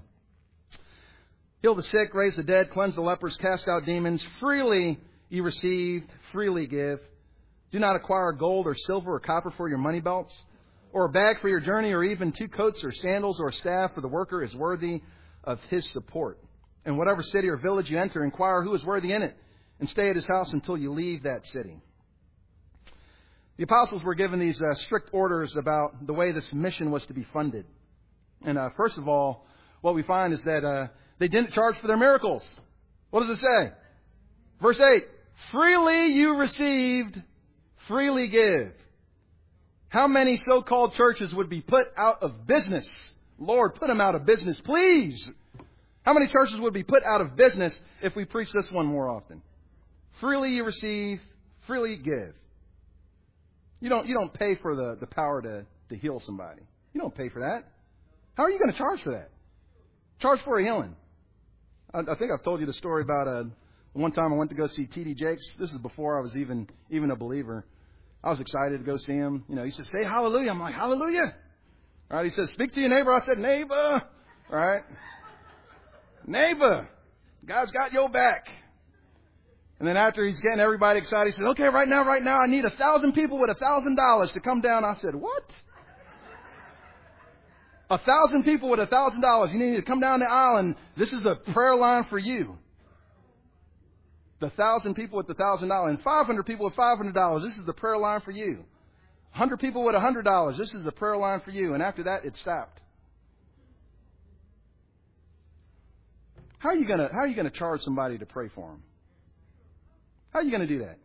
B: Heal the sick, raise the dead, cleanse the lepers, cast out demons. Freely you received, freely give. Do not acquire gold or silver or copper for your money belts, or a bag for your journey, or even two coats or sandals or a staff, for the worker is worthy of his support. In whatever city or village you enter, inquire who is worthy in it, and stay at his house until you leave that city. The apostles were given these uh, strict orders about the way this mission was to be funded. And uh, first of all, what we find is that uh, they didn't charge for their miracles. What does it say? Verse eight, freely you received, freely give. How many so-called churches would be put out of business? Lord, put them out of business, please. How many churches would be put out of business if we preach this one more often? Freely you receive, freely give. You don't, you don't pay for the, the power to, to heal somebody. You don't pay for that. How are you going to charge for that? Charge for a healing. I, I think I've told you the story about uh, one time I went to go see T D Jakes. This is before I was even even a believer. I was excited to go see him. You know, he said, say hallelujah. I'm like, hallelujah. All right. He says, speak to your neighbor. I said, neighbor. All right. Neighbor. God's got your back. And then after he's getting everybody excited, he said, okay, right now, right now, I need a thousand people with a thousand dollars to come down. I said, what? A thousand people with a thousand dollars. You need to come down the aisle, and this is the prayer line for you. The thousand people with the thousand dollars, and five hundred people with five hundred dollars. This is the prayer line for you. A hundred people with a hundred dollars. This is the prayer line for you. And after that, it stopped. How are you gonna How are you gonna charge somebody to pray for them? How are you going to do that?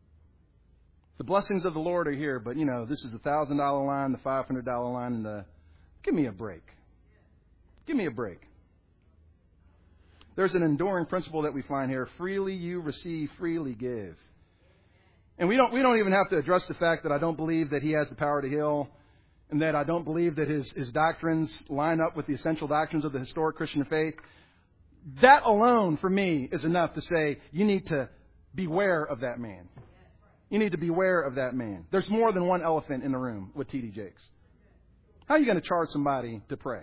B: The blessings of the Lord are here, but, you know, this is the one thousand dollars line, the five hundred dollars line, and the... Give me a break. Give me a break. There's an enduring principle that we find here. Freely you receive, freely give. And we don't we don't even have to address the fact that I don't believe that he has the power to heal, and that I don't believe that his, his doctrines line up with the essential doctrines of the historic Christian faith. That alone, for me, is enough to say you need to beware of that man. You need to beware of that man. There's more than one elephant in the room with T D Jakes. How are you going to charge somebody to pray?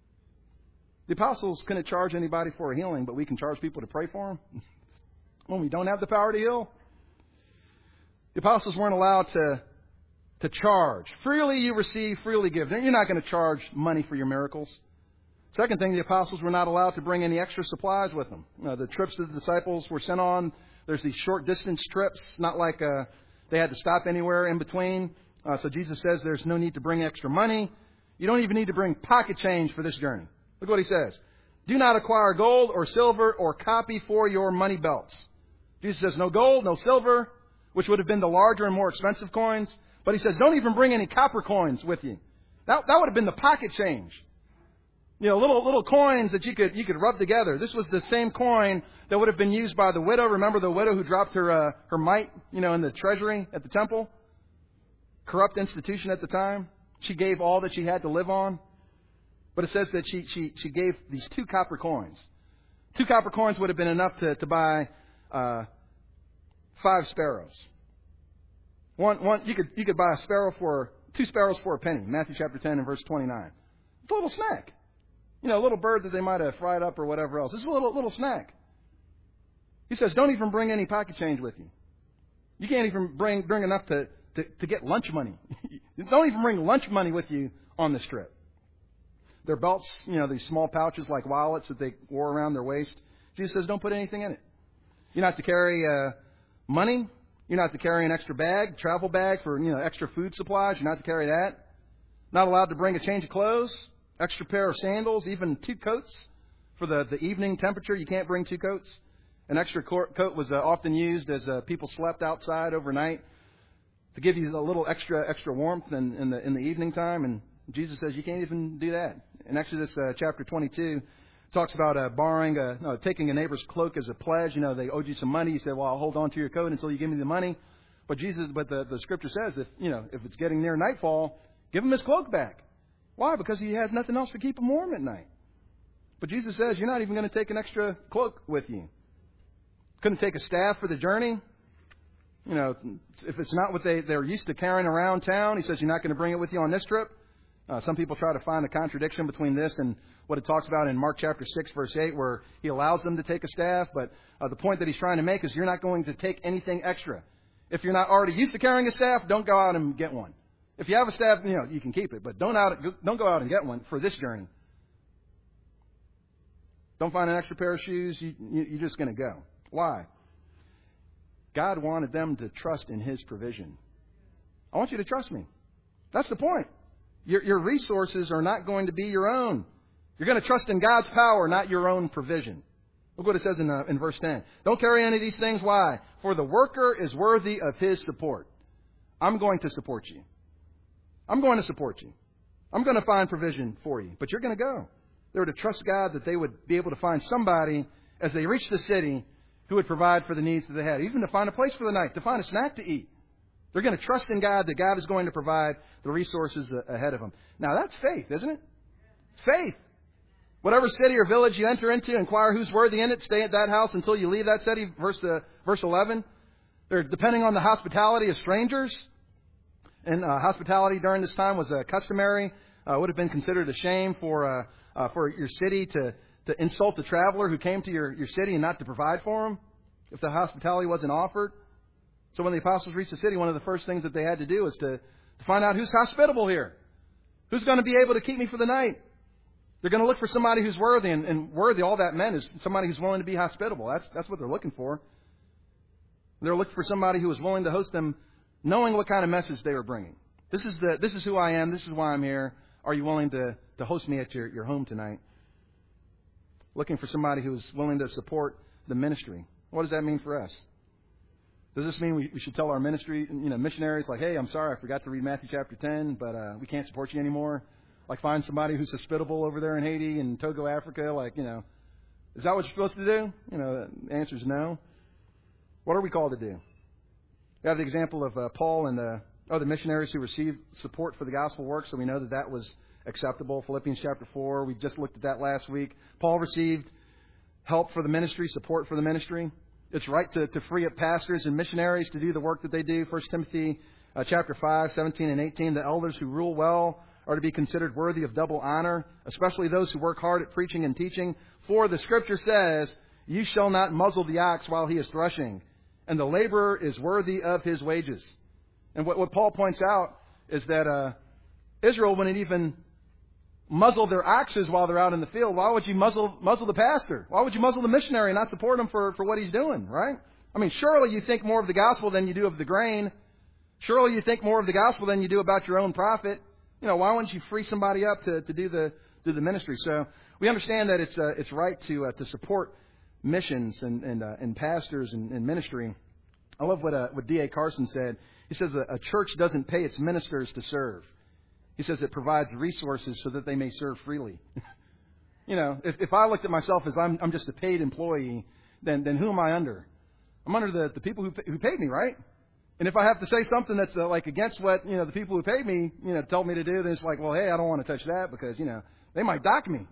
B: The apostles couldn't charge anybody for a healing, but we can charge people to pray for them when we don't have the power to heal. The apostles weren't allowed to, to charge. Freely you receive, freely give. You're not going to charge money for your miracles. Second thing, the apostles were not allowed to bring any extra supplies with them. Uh, the trips that the disciples were sent on, there's these short distance trips, not like uh, they had to stop anywhere in between. Uh, so Jesus says there's no need to bring extra money. You don't even need to bring pocket change for this journey. Look what he says. Do not acquire gold or silver or copy for your money belts. Jesus says no gold, no silver, which would have been the larger and more expensive coins. But he says don't even bring any copper coins with you. That, that would have been the pocket change. You know, little little coins that you could you could rub together. This was the same coin that would have been used by the widow. Remember the widow who dropped her uh, her mite, you know, in the treasury at the temple? Corrupt institution at the time. She gave all that she had to live on. But it says that she she she gave these two copper coins. Two copper coins would have been enough to to buy uh, five sparrows. One one you could you could buy a sparrow for two sparrows for a penny. Matthew chapter ten and verse twenty-nine. It's a little snack. You know, a little bird that they might have fried up or whatever else. It's a little little snack. He says, don't even bring any pocket change with you. You can't even bring bring enough to, to, to get lunch money. Don't even bring lunch money with you on this trip. Their belts, you know, these small pouches like wallets that they wore around their waist. Jesus says, don't put anything in it. You're not to carry uh, money. You're not to carry an extra bag, travel bag for, you know, extra food supplies. You're not to carry that. Not allowed to bring a change of clothes, extra pair of sandals, even two coats for the, the evening temperature. You can't bring two coats. An extra coat was uh, often used as uh, people slept outside overnight to give you a little extra extra warmth in, in the in the evening time. And Jesus says you can't even do that. In Exodus uh, chapter twenty-two, talks about uh, borrowing, a, no, taking a neighbor's cloak as a pledge. You know, they owed you some money. He said, well, I'll hold on to your coat until you give me the money. But Jesus, but the, the scripture says, if you know, if it's getting near nightfall, give him his cloak back. Why? Because he has nothing else to keep him warm at night. But Jesus says, you're not even going to take an extra cloak with you. Couldn't take a staff for the journey. You know, if it's not what they, they're used to carrying around town, he says, you're not going to bring it with you on this trip. Uh, some people try to find a contradiction between this and what it talks about in Mark chapter six, verse eight, where he allows them to take a staff. But uh, the point that he's trying to make is you're not going to take anything extra. If you're not already used to carrying a staff, don't go out and get one. If you have a staff, you know, you can keep it, but don't out, don't go out and get one for this journey. Don't find an extra pair of shoes. You, you, you're just going to go. Why? God wanted them to trust in His provision. I want you to trust me. That's the point. Your, your resources are not going to be your own. You're going to trust in God's power, not your own provision. Look what it says in, uh, in verse ten. Don't carry any of these things. Why? For the worker is worthy of his support. I'm going to support you. I'm going to support you. I'm going to find provision for you. But you're going to go. They were to trust God that they would be able to find somebody as they reached the city who would provide for the needs that they had. Even to find a place for the night, to find a snack to eat. They're going to trust in God that God is going to provide the resources ahead of them. Now that's faith, isn't it? It's faith. Whatever city or village you enter into, inquire who's worthy in it. Stay at that house until you leave that city. Verse uh, verse eleven. They're depending on the hospitality of strangers. And uh, hospitality during this time was uh, customary. Uh, would have been considered a shame for uh, uh, for your city to, to insult a traveler who came to your, your city and not to provide for him if the hospitality wasn't offered. So when the apostles reached the city, one of the first things that they had to do was to, to find out who's hospitable here. Who's going to be able to keep me for the night? They're going to look for somebody who's worthy, and, and worthy, all that meant is somebody who's willing to be hospitable. That's that's what they're looking for. They're looking for somebody who was willing to host them, knowing what kind of message they were bringing. This is the this is who I am. This is why I'm here. Are you willing to, to host me at your, your home tonight? Looking for somebody who's willing to support the ministry. What does that mean for us? Does this mean we, we should tell our ministry, you know, missionaries, like, hey, I'm sorry, I forgot to read Matthew chapter ten, but uh, we can't support you anymore? Like, find somebody who's hospitable over there in Haiti and Togo, Africa? Like, you know, is that what you're supposed to do? You know, the answer is no. What are we called to do? We have the example of uh, Paul and the other missionaries who received support for the gospel work, so we know that that was acceptable. Philippians chapter four, we just looked at that last week. Paul received help for the ministry, support for the ministry. It's right to, to free up pastors and missionaries to do the work that they do. First Timothy uh, chapter five, seventeen and eighteen. The elders who rule well are to be considered worthy of double honor, especially those who work hard at preaching and teaching. For the Scripture says, you shall not muzzle the ox while he is threshing, and the laborer is worthy of his wages. And what, what Paul points out is that uh, Israel wouldn't even muzzle their oxes while they're out in the field. Why would you muzzle muzzle the pastor? Why would you muzzle the missionary and not support him for, for what he's doing, right? I mean, surely you think more of the gospel than you do of the grain. Surely you think more of the gospel than you do about your own profit. You know, why wouldn't you free somebody up to, to do the do the ministry? So we understand that it's uh, it's right to uh, to support missions and and, uh, and pastors and, and ministry. I love what uh, what D A Carson said. He says a, a church doesn't pay its ministers to serve. He says it provides resources so that they may serve freely. You know, if, if I looked at myself as I'm I'm just a paid employee, then then who am I under? I'm under the, the people who who paid me, right? And if I have to say something that's uh, like against what, you know, the people who paid me, you know, told me to do, then it's like, well, hey, I don't want to touch that because, you know, they might dock me.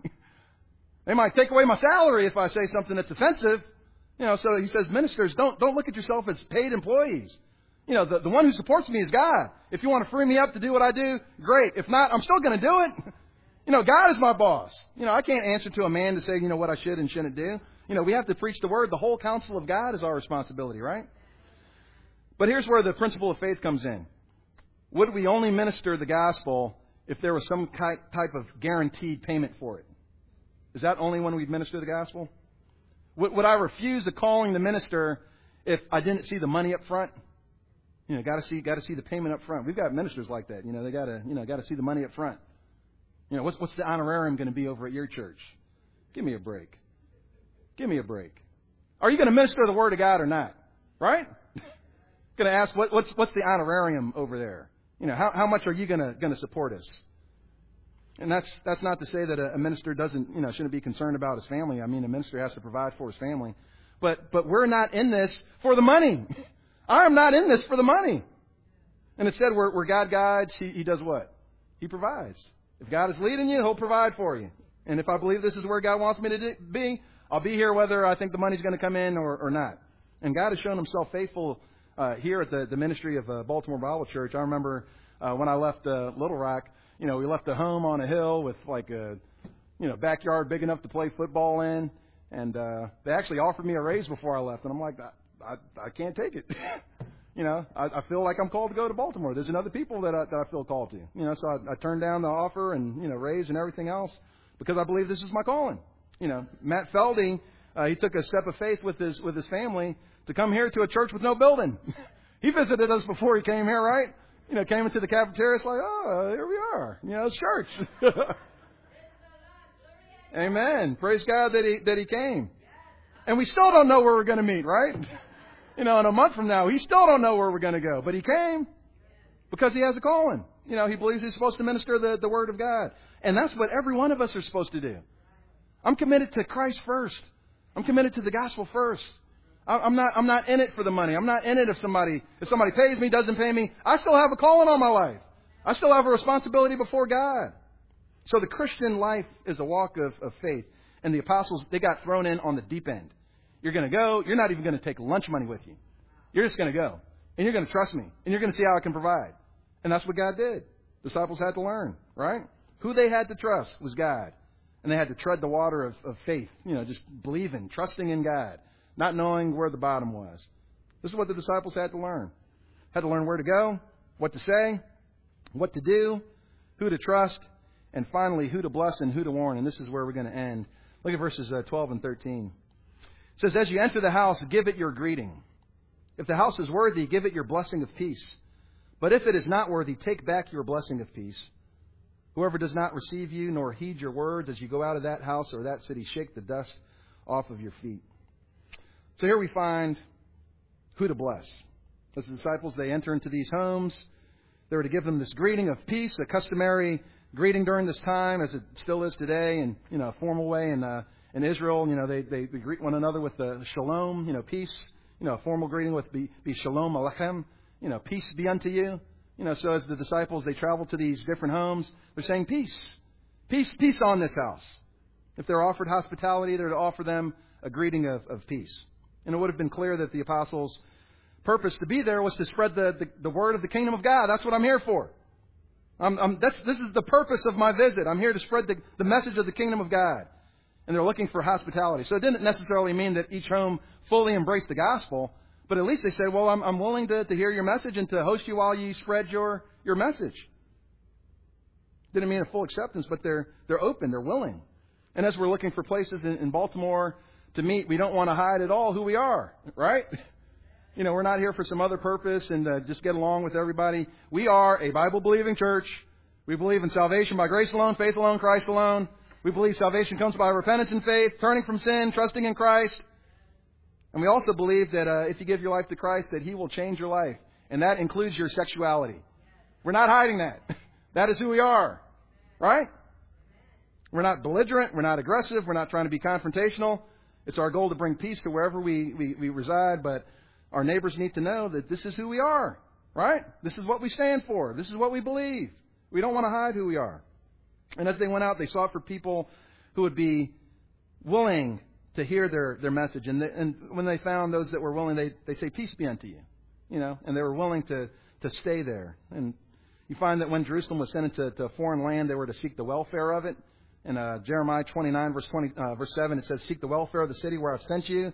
B: They might take away my salary if I say something that's offensive. You know, so he says, ministers, don't don't look at yourself as paid employees. You know, the, the one who supports me is God. If you want to free me up to do what I do, great. If not, I'm still going to do it. You know, God is my boss. You know, I can't answer to a man to say, you know, what I should and shouldn't do. You know, we have to preach the word. The whole counsel of God is our responsibility, right? But here's where the principle of faith comes in. would we only minister the gospel if there was some type of guaranteed payment for it? Is that only when we'd minister the gospel? Would, would I refuse a calling to minister if I didn't see the money up front? You know, got to see, got to see the payment up front. We've got ministers like that. You know, they got to, you know, got to see the money up front. You know, what's what's the honorarium going to be over at your church? Give me a break. Give me a break. Are you going to minister the word of God or not? Right? Going to ask what, what's what's the honorarium over there? You know, how how much are you going to going to support us? And that's that's not to say that a, a minister doesn't, you know, shouldn't be concerned about his family. I mean, a minister has to provide for his family. But but we're not in this for the money. I am not in this for the money. And instead, where, where God guides, he, he does what? He provides. If God is leading you, He'll provide for you. And if I believe this is where God wants me to do, be, I'll be here whether I think the money's going to come in or, or not. And God has shown Himself faithful uh, here at the, the ministry of uh, Baltimore Bible Church. I remember uh, when I left uh, Little Rock, you know, we left a home on a hill with like a, you know, backyard big enough to play football in. And uh, they actually offered me a raise before I left. And I'm like, I, I, I can't take it. You know, I, I feel like I'm called to go to Baltimore. There's another people that I, that I feel called to. You know, so I, I turned down the offer and, you know, raise and everything else because I believe this is my calling. You know, Matt Felding, uh, he took a step of faith with his with his family to come here to a church with no building. He visited us before he came here, right? You know, came into the cafeteria. It's like, oh, here we are. You know, it's church. Amen. Praise God that he that he came. And we still don't know where we're going to meet, right? You know, in a month from now, he still don't know where we're going to go. But he came because he has a calling. You know, he believes he's supposed to minister the, the Word of God. And that's what every one of us are supposed to do. I'm committed to Christ first. I'm committed to the gospel first. I'm not I'm not in it for the money. I'm not in it if somebody if somebody pays me, doesn't pay me. I still have a calling on my life. I still have a responsibility before God. So the Christian life is a walk of, of faith. And the apostles, they got thrown in on the deep end. You're going to go. You're not even going to take lunch money with you. You're just going to go. And you're going to trust me. And you're going to see how I can provide. And that's what God did. Disciples had to learn, right? Who they had to trust was God. And they had to tread the water of, of faith. You know, just believing, trusting in God. Not knowing where the bottom was. This is what the disciples had to learn. Had to learn where to go, what to say, what to do, who to trust, and finally, who to bless and who to warn. And this is where we're going to end. Look at verses uh, twelve and thirteen. It says, as you enter the house, give it your greeting. If the house is worthy, give it your blessing of peace. But if it is not worthy, take back your blessing of peace. Whoever does not receive you nor heed your words as you go out of that house or that city, shake the dust off of your feet. So here we find who to bless. As the disciples, they enter into these homes. They were to give them this greeting of peace, a customary greeting during this time, as it still is today, in you know a formal way. In uh, in Israel, you know they, they they greet one another with the shalom, you know peace. You know a formal greeting with be, be shalom alechem, you know peace be unto you. You know so as the disciples they travel to these different homes, they're saying peace, peace, peace on this house. If they're offered hospitality, they're to offer them a greeting of, of peace. And it would have been clear that the apostles' purpose to be there was to spread the, the, the word of the kingdom of God. That's what I'm here for. I'm, I'm, that's, this is the purpose of my visit. I'm here to spread the, the message of the kingdom of God. And they're looking for hospitality. So it didn't necessarily mean that each home fully embraced the gospel. But at least they said, well, I'm, I'm willing to, to hear your message and to host you while you spread your, your message. Didn't mean a full acceptance, but they're, they're open. They're willing. And as we're looking for places in, in Baltimore to meet, we don't want to hide at all who we are, right? You know, we're not here for some other purpose and uh, just get along with everybody. We are a Bible-believing church. We believe in salvation by grace alone, faith alone, Christ alone. We believe salvation comes by repentance and faith, turning from sin, trusting in Christ. And we also believe that uh, if you give your life to Christ, that He will change your life. And that includes your sexuality. We're not hiding that. That is who we are, right? We're not belligerent. We're not aggressive. We're not trying to be confrontational. It's our goal to bring peace to wherever we, we, we reside, but our neighbors need to know that this is who we are, right? This is what we stand for. This is what we believe. We don't want to hide who we are. And as they went out, they sought for people who would be willing to hear their, their message. And, the, and when they found those that were willing, they, they say, peace be unto you. You know, and they were willing to, to stay there. And you find that when Jerusalem was sent into to a foreign land, they were to seek the welfare of it. In uh, Jeremiah twenty-nine, verse twenty, uh, verse seven, it says, seek the welfare of the city where I've sent you.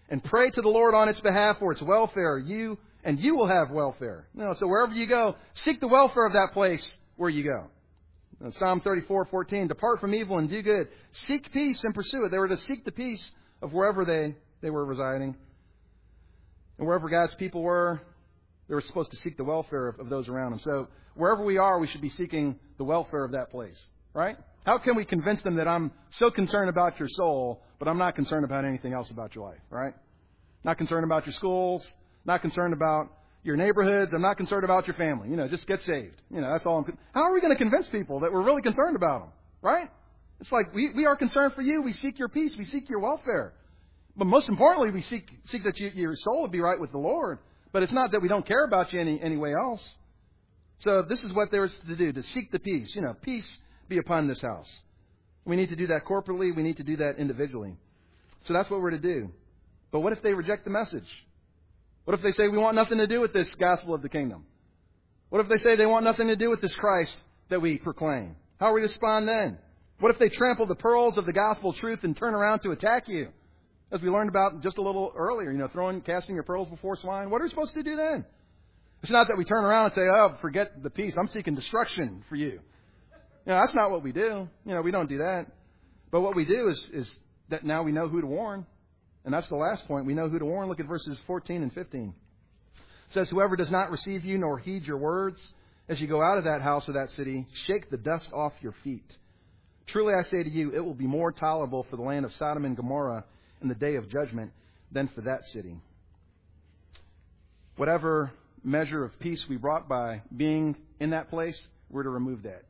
B: and pray to the Lord on its behalf for its welfare. You and you will have welfare. You know, so wherever you go, seek the welfare of that place where you go. You know, Psalm thirty-four fourteen, depart from evil and do good. Seek peace and pursue it. They were to seek the peace of wherever they, they were residing. And wherever God's people were, they were supposed to seek the welfare of, of those around them. So wherever we are, we should be seeking the welfare of that place. Right? How can we convince them that I'm so concerned about your soul, but I'm not concerned about anything else about your life? Right? Not concerned about your schools. Not concerned about your neighborhoods. I'm not concerned about your family. You know, just get saved. You know, that's all. I'm, how are we going to convince people that we're really concerned about them? Right? It's like we, we are concerned for you. We seek your peace. We seek your welfare. But most importantly, we seek seek that you, your soul would be right with the Lord. But it's not that we don't care about you any any way else. So this is what there is to do, to seek the peace. You know, peace be upon this house. We need to do that corporately. We need to do that individually. So that's what we're to do. But what if they reject the message? What if they say we want nothing to do with this gospel of the kingdom? What if they say they want nothing to do with this Christ that we proclaim? How are we to respond then? What if they trample the pearls of the gospel truth and turn around to attack you? As we learned about just a little earlier, you know, throwing, casting your pearls before swine. What are we supposed to do then? It's not that we turn around and say, oh, forget the peace. I'm seeking destruction for you. You know, that's not what we do. You know, we don't do that. But what we do is, is that now we know who to warn. And that's the last point. We know who to warn. Look at verses fourteen and fifteen. It says, whoever does not receive you nor heed your words, as you go out of that house or that city, shake the dust off your feet. Truly I say to you, it will be more tolerable for the land of Sodom and Gomorrah in the day of judgment than for that city. Whatever measure of peace we brought by being in that place, we're to remove that.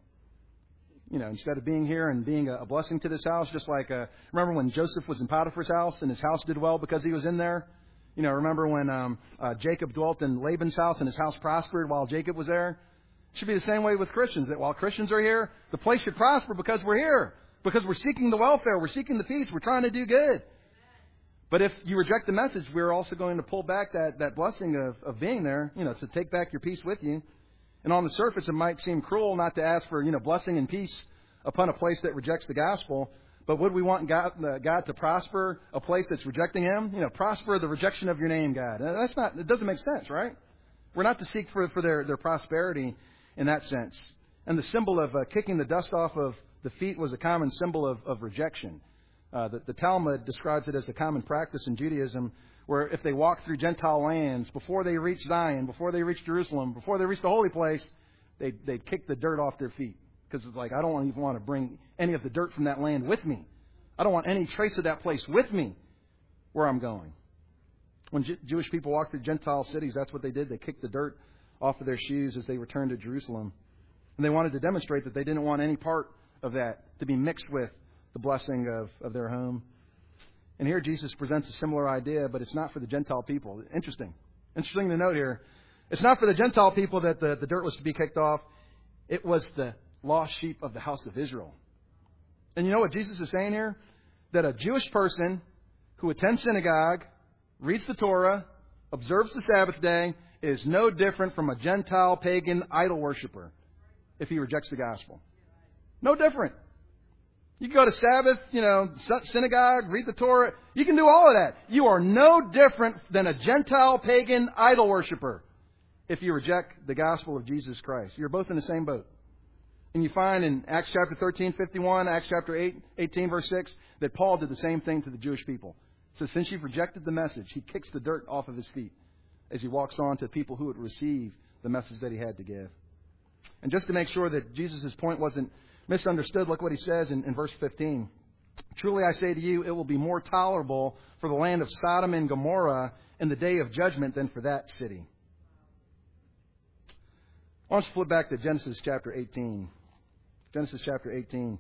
B: You know, instead of being here and being a blessing to this house, just like, uh, remember when Joseph was in Potiphar's house and his house did well because he was in there? You know, remember when um, uh, Jacob dwelt in Laban's house and his house prospered while Jacob was there? It should be the same way with Christians, that while Christians are here, the place should prosper because we're here. Because we're seeking the welfare, we're seeking the peace, we're trying to do good. But if you reject the message, we're also going to pull back that, that blessing of, of being there, you know, to take back your peace with you. And on the surface, it might seem cruel not to ask for, you know, blessing and peace upon a place that rejects the gospel. But would we want God, uh, God to prosper a place that's rejecting Him? You know, prosper the rejection of your name, God. That's not, it doesn't make sense, right? We're not to seek for, for their, their prosperity in that sense. And the symbol of uh, kicking the dust off of the feet was a common symbol of, of rejection. Uh, the, the Talmud describes it as a common practice in Judaism, where if they walked through Gentile lands, before they reached Zion, before they reached Jerusalem, before they reached the holy place, they'd, they'd kick the dirt off their feet. Because it's like, I don't even want to bring any of the dirt from that land with me. I don't want any trace of that place with me where I'm going. When J- Jewish people walked through Gentile cities, that's what they did. They kicked the dirt off of their shoes as they returned to Jerusalem. And they wanted to demonstrate that they didn't want any part of that to be mixed with the blessing of, of their home. And here Jesus presents a similar idea, but it's not for the Gentile people. Interesting. Interesting to note here. It's not for the Gentile people that the, the dirt was to be kicked off. It was the lost sheep of the house of Israel. And you know what Jesus is saying here? That a Jewish person who attends synagogue, reads the Torah, observes the Sabbath day, is no different from a Gentile pagan idol worshiper if he rejects the gospel. No different. You can go to Sabbath, you know, synagogue, read the Torah. You can do all of that. You are no different than a Gentile pagan idol worshiper if you reject the gospel of Jesus Christ. You're both in the same boat. And you find in Acts chapter thirteen, fifty-one, Acts chapter eight, eighteen, verse six, that Paul did the same thing to the Jewish people. So since you've rejected the message, he kicks the dirt off of his feet as he walks on to people who would receive the message that he had to give. And just to make sure that Jesus' point wasn't misunderstood, look what he says in, in verse fifteen. Truly I say to you, it will be more tolerable for the land of Sodom and Gomorrah in the day of judgment than for that city. I want you to flip back to Genesis chapter eighteen. Genesis chapter eighteen.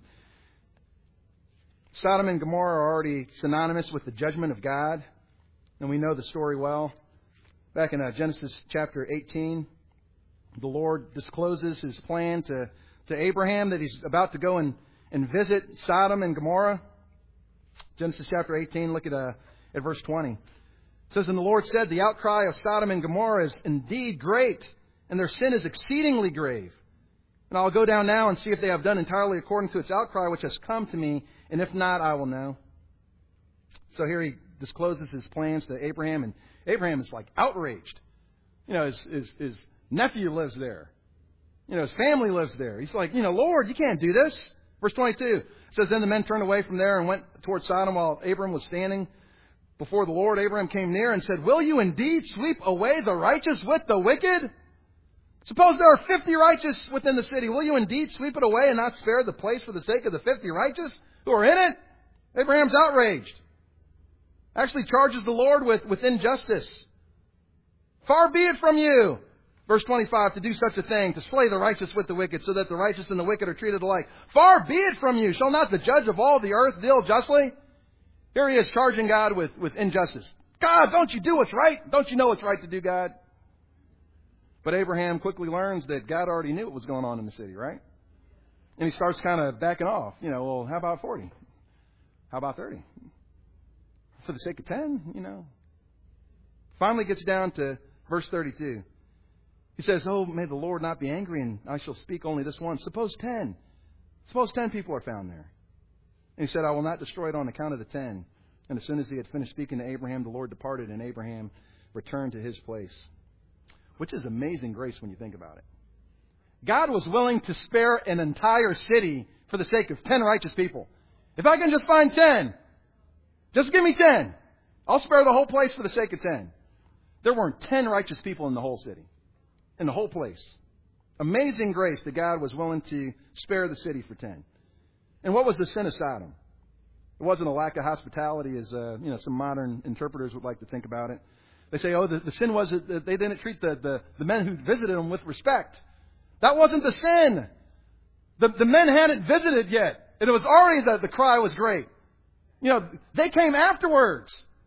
B: Sodom and Gomorrah are already synonymous with the judgment of God, and we know the story well. Back in uh, Genesis chapter eighteen, the Lord discloses His plan to, to Abraham that He's about to go and, and visit Sodom and Gomorrah. Genesis chapter eighteen, look at, uh, at verse twenty. It says, And the Lord said, The outcry of Sodom and Gomorrah is indeed great, and their sin is exceedingly grave. And I'll go down now and see if they have done entirely according to its outcry which has come to me, and if not, I will know. So here he discloses his plans to Abraham, and Abraham is like outraged. You know, his, his, his nephew lives there. You know, his family lives there. He's like, you know, Lord, you can't do this. Verse twenty-two says, then the men turned away from there and went toward Sodom while Abram was standing before the Lord. Abraham came near and said, will you indeed sweep away the righteous with the wicked? Suppose there are fifty righteous within the city. Will you indeed sweep it away and not spare the place for the sake of the fifty righteous who are in it? Abraham's outraged. Actually charges the Lord with, with injustice. Far be it from you, verse twenty-five, to do such a thing, to slay the righteous with the wicked, so that the righteous and the wicked are treated alike. Far be it from you. Shall not the judge of all the earth deal justly? Here he is charging God with, with injustice. God, don't you do what's right? Don't you know what's right to do, God? But Abraham quickly learns that God already knew what was going on in the city, right? And he starts kind of backing off. You know, well, how about forty? How about thirty? For the sake of ten, you know. Finally gets down to verse thirty-two. He says, oh, may the Lord not be angry, and I shall speak only this once. Suppose ten. Suppose ten people are found there. And he said, I will not destroy it on account of the ten. And as soon as he had finished speaking to Abraham, the Lord departed, and Abraham returned to his place. Which is amazing grace when you think about it. God was willing to spare an entire city for the sake of ten righteous people. If I can just find ten, just give me ten. I'll spare the whole place for the sake of ten. There weren't ten righteous people in the whole city, in the whole place. Amazing grace that God was willing to spare the city for ten. And what was the sin of Sodom? It wasn't a lack of hospitality, as uh, you know, some modern interpreters would like to think about it. They say, oh, the, the sin was that they didn't treat the, the, the men who visited them with respect. That wasn't the sin. The, the men hadn't visited yet. And it was already that the cry was great. You know, they came afterwards.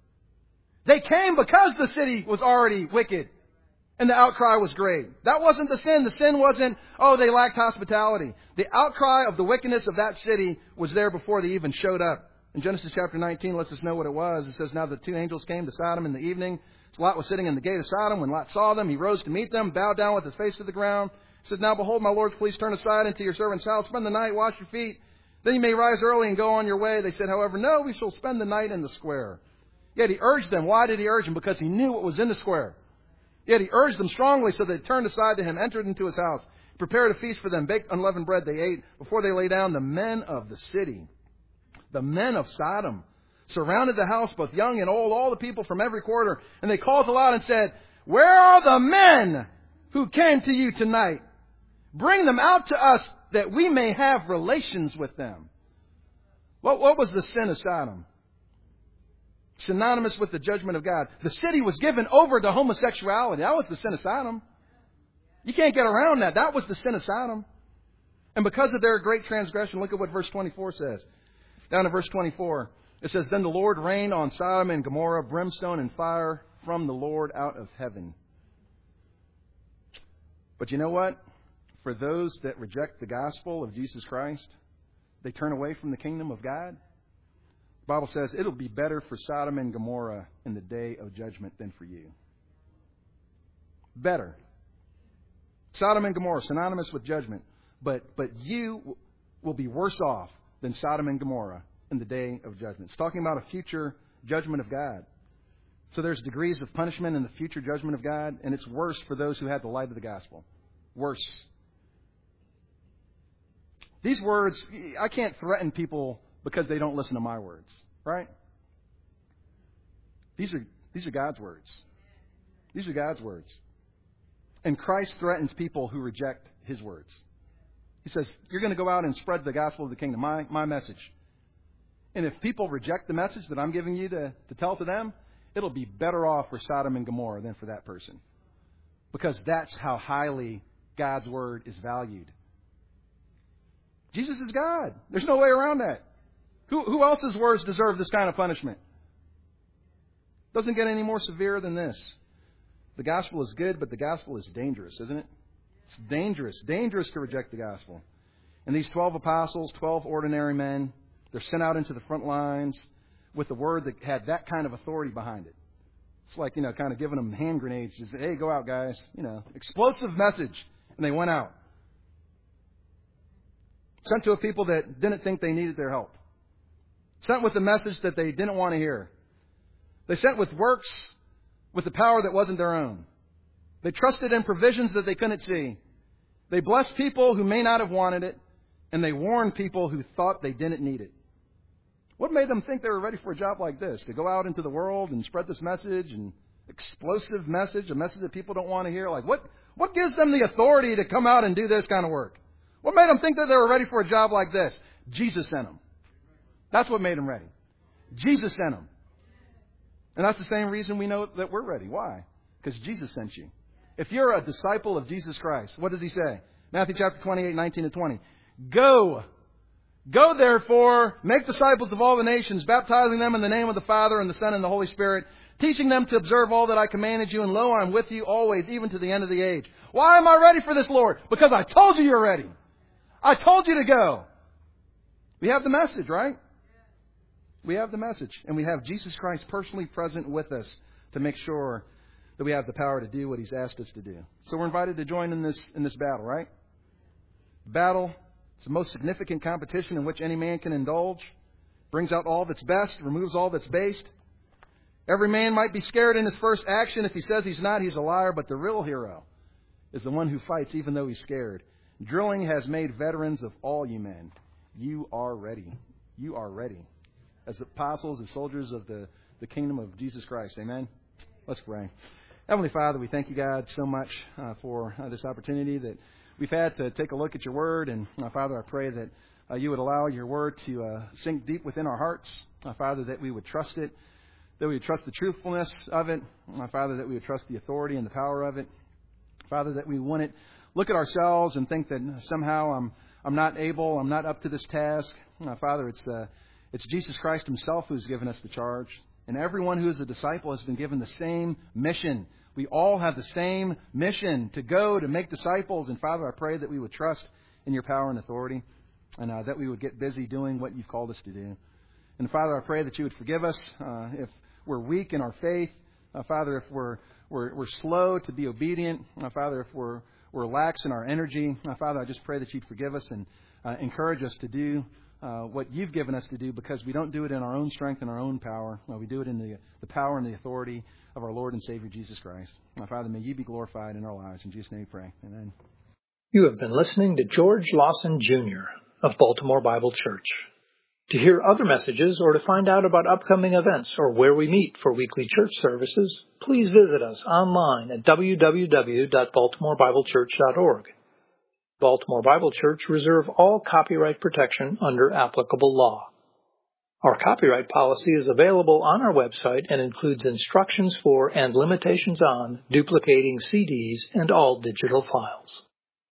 B: They came because the city was already wicked. And the outcry was great. That wasn't the sin. The sin wasn't, oh, they lacked hospitality. The outcry of the wickedness of that city was there before they even showed up. In Genesis chapter nineteen lets us know what it was. It says, now the two angels came to Sodom in the evening. Lot was sitting in the gate of Sodom. When Lot saw them, he rose to meet them, bowed down with his face to the ground. He said, now behold, my lords, please turn aside into your servant's house. Spend the night, wash your feet. Then you may rise early and go on your way. They said, however, no, we shall spend the night in the square. Yet he urged them. Why did he urge them? Because he knew what was in the square. Yet he urged them strongly, so they turned aside to him, entered into his house, prepared a feast for them, baked unleavened bread. They ate. Before they lay down, the men of the city, the men of Sodom, surrounded the house, both young and old, all the people from every quarter. And they called aloud and said, where are the men who came to you tonight? Bring them out to us that we may have relations with them. What, what was the sin of Sodom? Synonymous with the judgment of God. The city was given over to homosexuality. That was the sin of Sodom. You can't get around that. That was the sin of Sodom. And because of their great transgression, look at what verse twenty-four says. Down in verse twenty-four. It says, then the Lord rained on Sodom and Gomorrah brimstone and fire from the Lord out of heaven. But you know what? For those that reject the gospel of Jesus Christ, they turn away from the kingdom of God. The Bible says it'll be better for Sodom and Gomorrah in the day of judgment than for you. Better. Sodom and Gomorrah, synonymous with judgment. But, but you will be worse off than Sodom and Gomorrah in the day of judgment. It's talking about a future judgment of God. So there's degrees of punishment in the future judgment of God, and it's worse for those who had the light of the gospel. Worse. These words, I can't threaten people because they don't listen to my words, right? These are these are God's words. These are God's words. And Christ threatens people who reject His words. He says, you're going to go out and spread the gospel of the kingdom, my, my message. And if people reject the message that I'm giving you to, to tell to them, it'll be better off for Sodom and Gomorrah than for that person. Because that's how highly God's word is valued. Jesus is God. There's no way around that. Who, who else's words deserve this kind of punishment? Doesn't get any more severe than this. The gospel is good, but the gospel is dangerous, isn't it? It's dangerous. Dangerous to reject the gospel. And these twelve apostles, twelve ordinary men, they're sent out into the front lines with a word that had that kind of authority behind it. It's like, you know, kind of giving them hand grenades. Just, hey, go out, guys. You know, explosive message. And they went out. Sent to a people that didn't think they needed their help. Sent with a message that they didn't want to hear. They sent with works with the power that wasn't their own. They trusted in provisions that they couldn't see. They blessed people who may not have wanted it, and they warned people who thought they didn't need it. What made them think they were ready for a job like this? To go out into the world and spread this message, and explosive message, a message that people don't want to hear? Like, what, what gives them the authority to come out and do this kind of work? What made them think that they were ready for a job like this? Jesus sent them. That's what made them ready. Jesus sent them. And that's the same reason we know that we're ready. Why? Because Jesus sent you. If you're a disciple of Jesus Christ, what does he say? Matthew chapter twenty-eight, nineteen to twenty. Go. Go therefore, make disciples of all the nations, baptizing them in the name of the Father and the Son and the Holy Spirit, teaching them to observe all that I commanded you, and lo, I'm with you always, even to the end of the age. Why am I ready for this, Lord? Because I told you you're ready. I told you to go. We have the message, right? We have the message. And we have Jesus Christ personally present with us to make sure that we have the power to do what He's asked us to do. So we're invited to join in this in this battle, right? Battle. It's the most significant competition in which any man can indulge. Brings out all that's best, removes all that's based. Every man might be scared in his first action. If he says he's not, he's a liar. But the real hero is the one who fights even though he's scared. Drilling has made veterans of all you men. You are ready. You are ready. As apostles, as soldiers of the, the kingdom of Jesus Christ. Amen? Let's pray. Heavenly Father, we thank you, God, so much uh, for uh, this opportunity that we've had to take a look at your word. And, uh, Father, I pray that uh, you would allow your word to uh, sink deep within our hearts. Uh, Father, that we would trust it, that we would trust the truthfulness of it. Uh, Father, that we would trust the authority and the power of it. Father, that we wouldn't look at ourselves and think that somehow I'm I'm not able, I'm not up to this task. Uh, Father, it's uh, it's Jesus Christ Himself who's given us the charge. And everyone who is a disciple has been given the same mission. We all have the same mission to go, to make disciples. And Father, I pray that we would trust in your power and authority, and uh, that we would get busy doing what you've called us to do. And Father, I pray that you would forgive us uh, if we're weak in our faith. Uh, Father, if we're, we're we're slow to be obedient. Uh, Father, if we're we're lax in our energy. Uh, Father, I just pray that you'd forgive us and uh, encourage us to do uh, what you've given us to do, because we don't do it in our own strength and our own power. Uh, we do it in the, the power and the authority of our Lord and Savior, Jesus Christ. My Father, may you be glorified in our lives. In Jesus' name we pray. Amen.
A: You have been listening to George Lawson, Junior of Baltimore Bible Church. To hear other messages or to find out about upcoming events or where we meet for weekly church services, please visit us online at w w w dot baltimore bible church dot org. Baltimore Bible Church reserve all copyright protection under applicable law. Our copyright policy is available on our website and includes instructions for and limitations on duplicating C Ds and all digital files.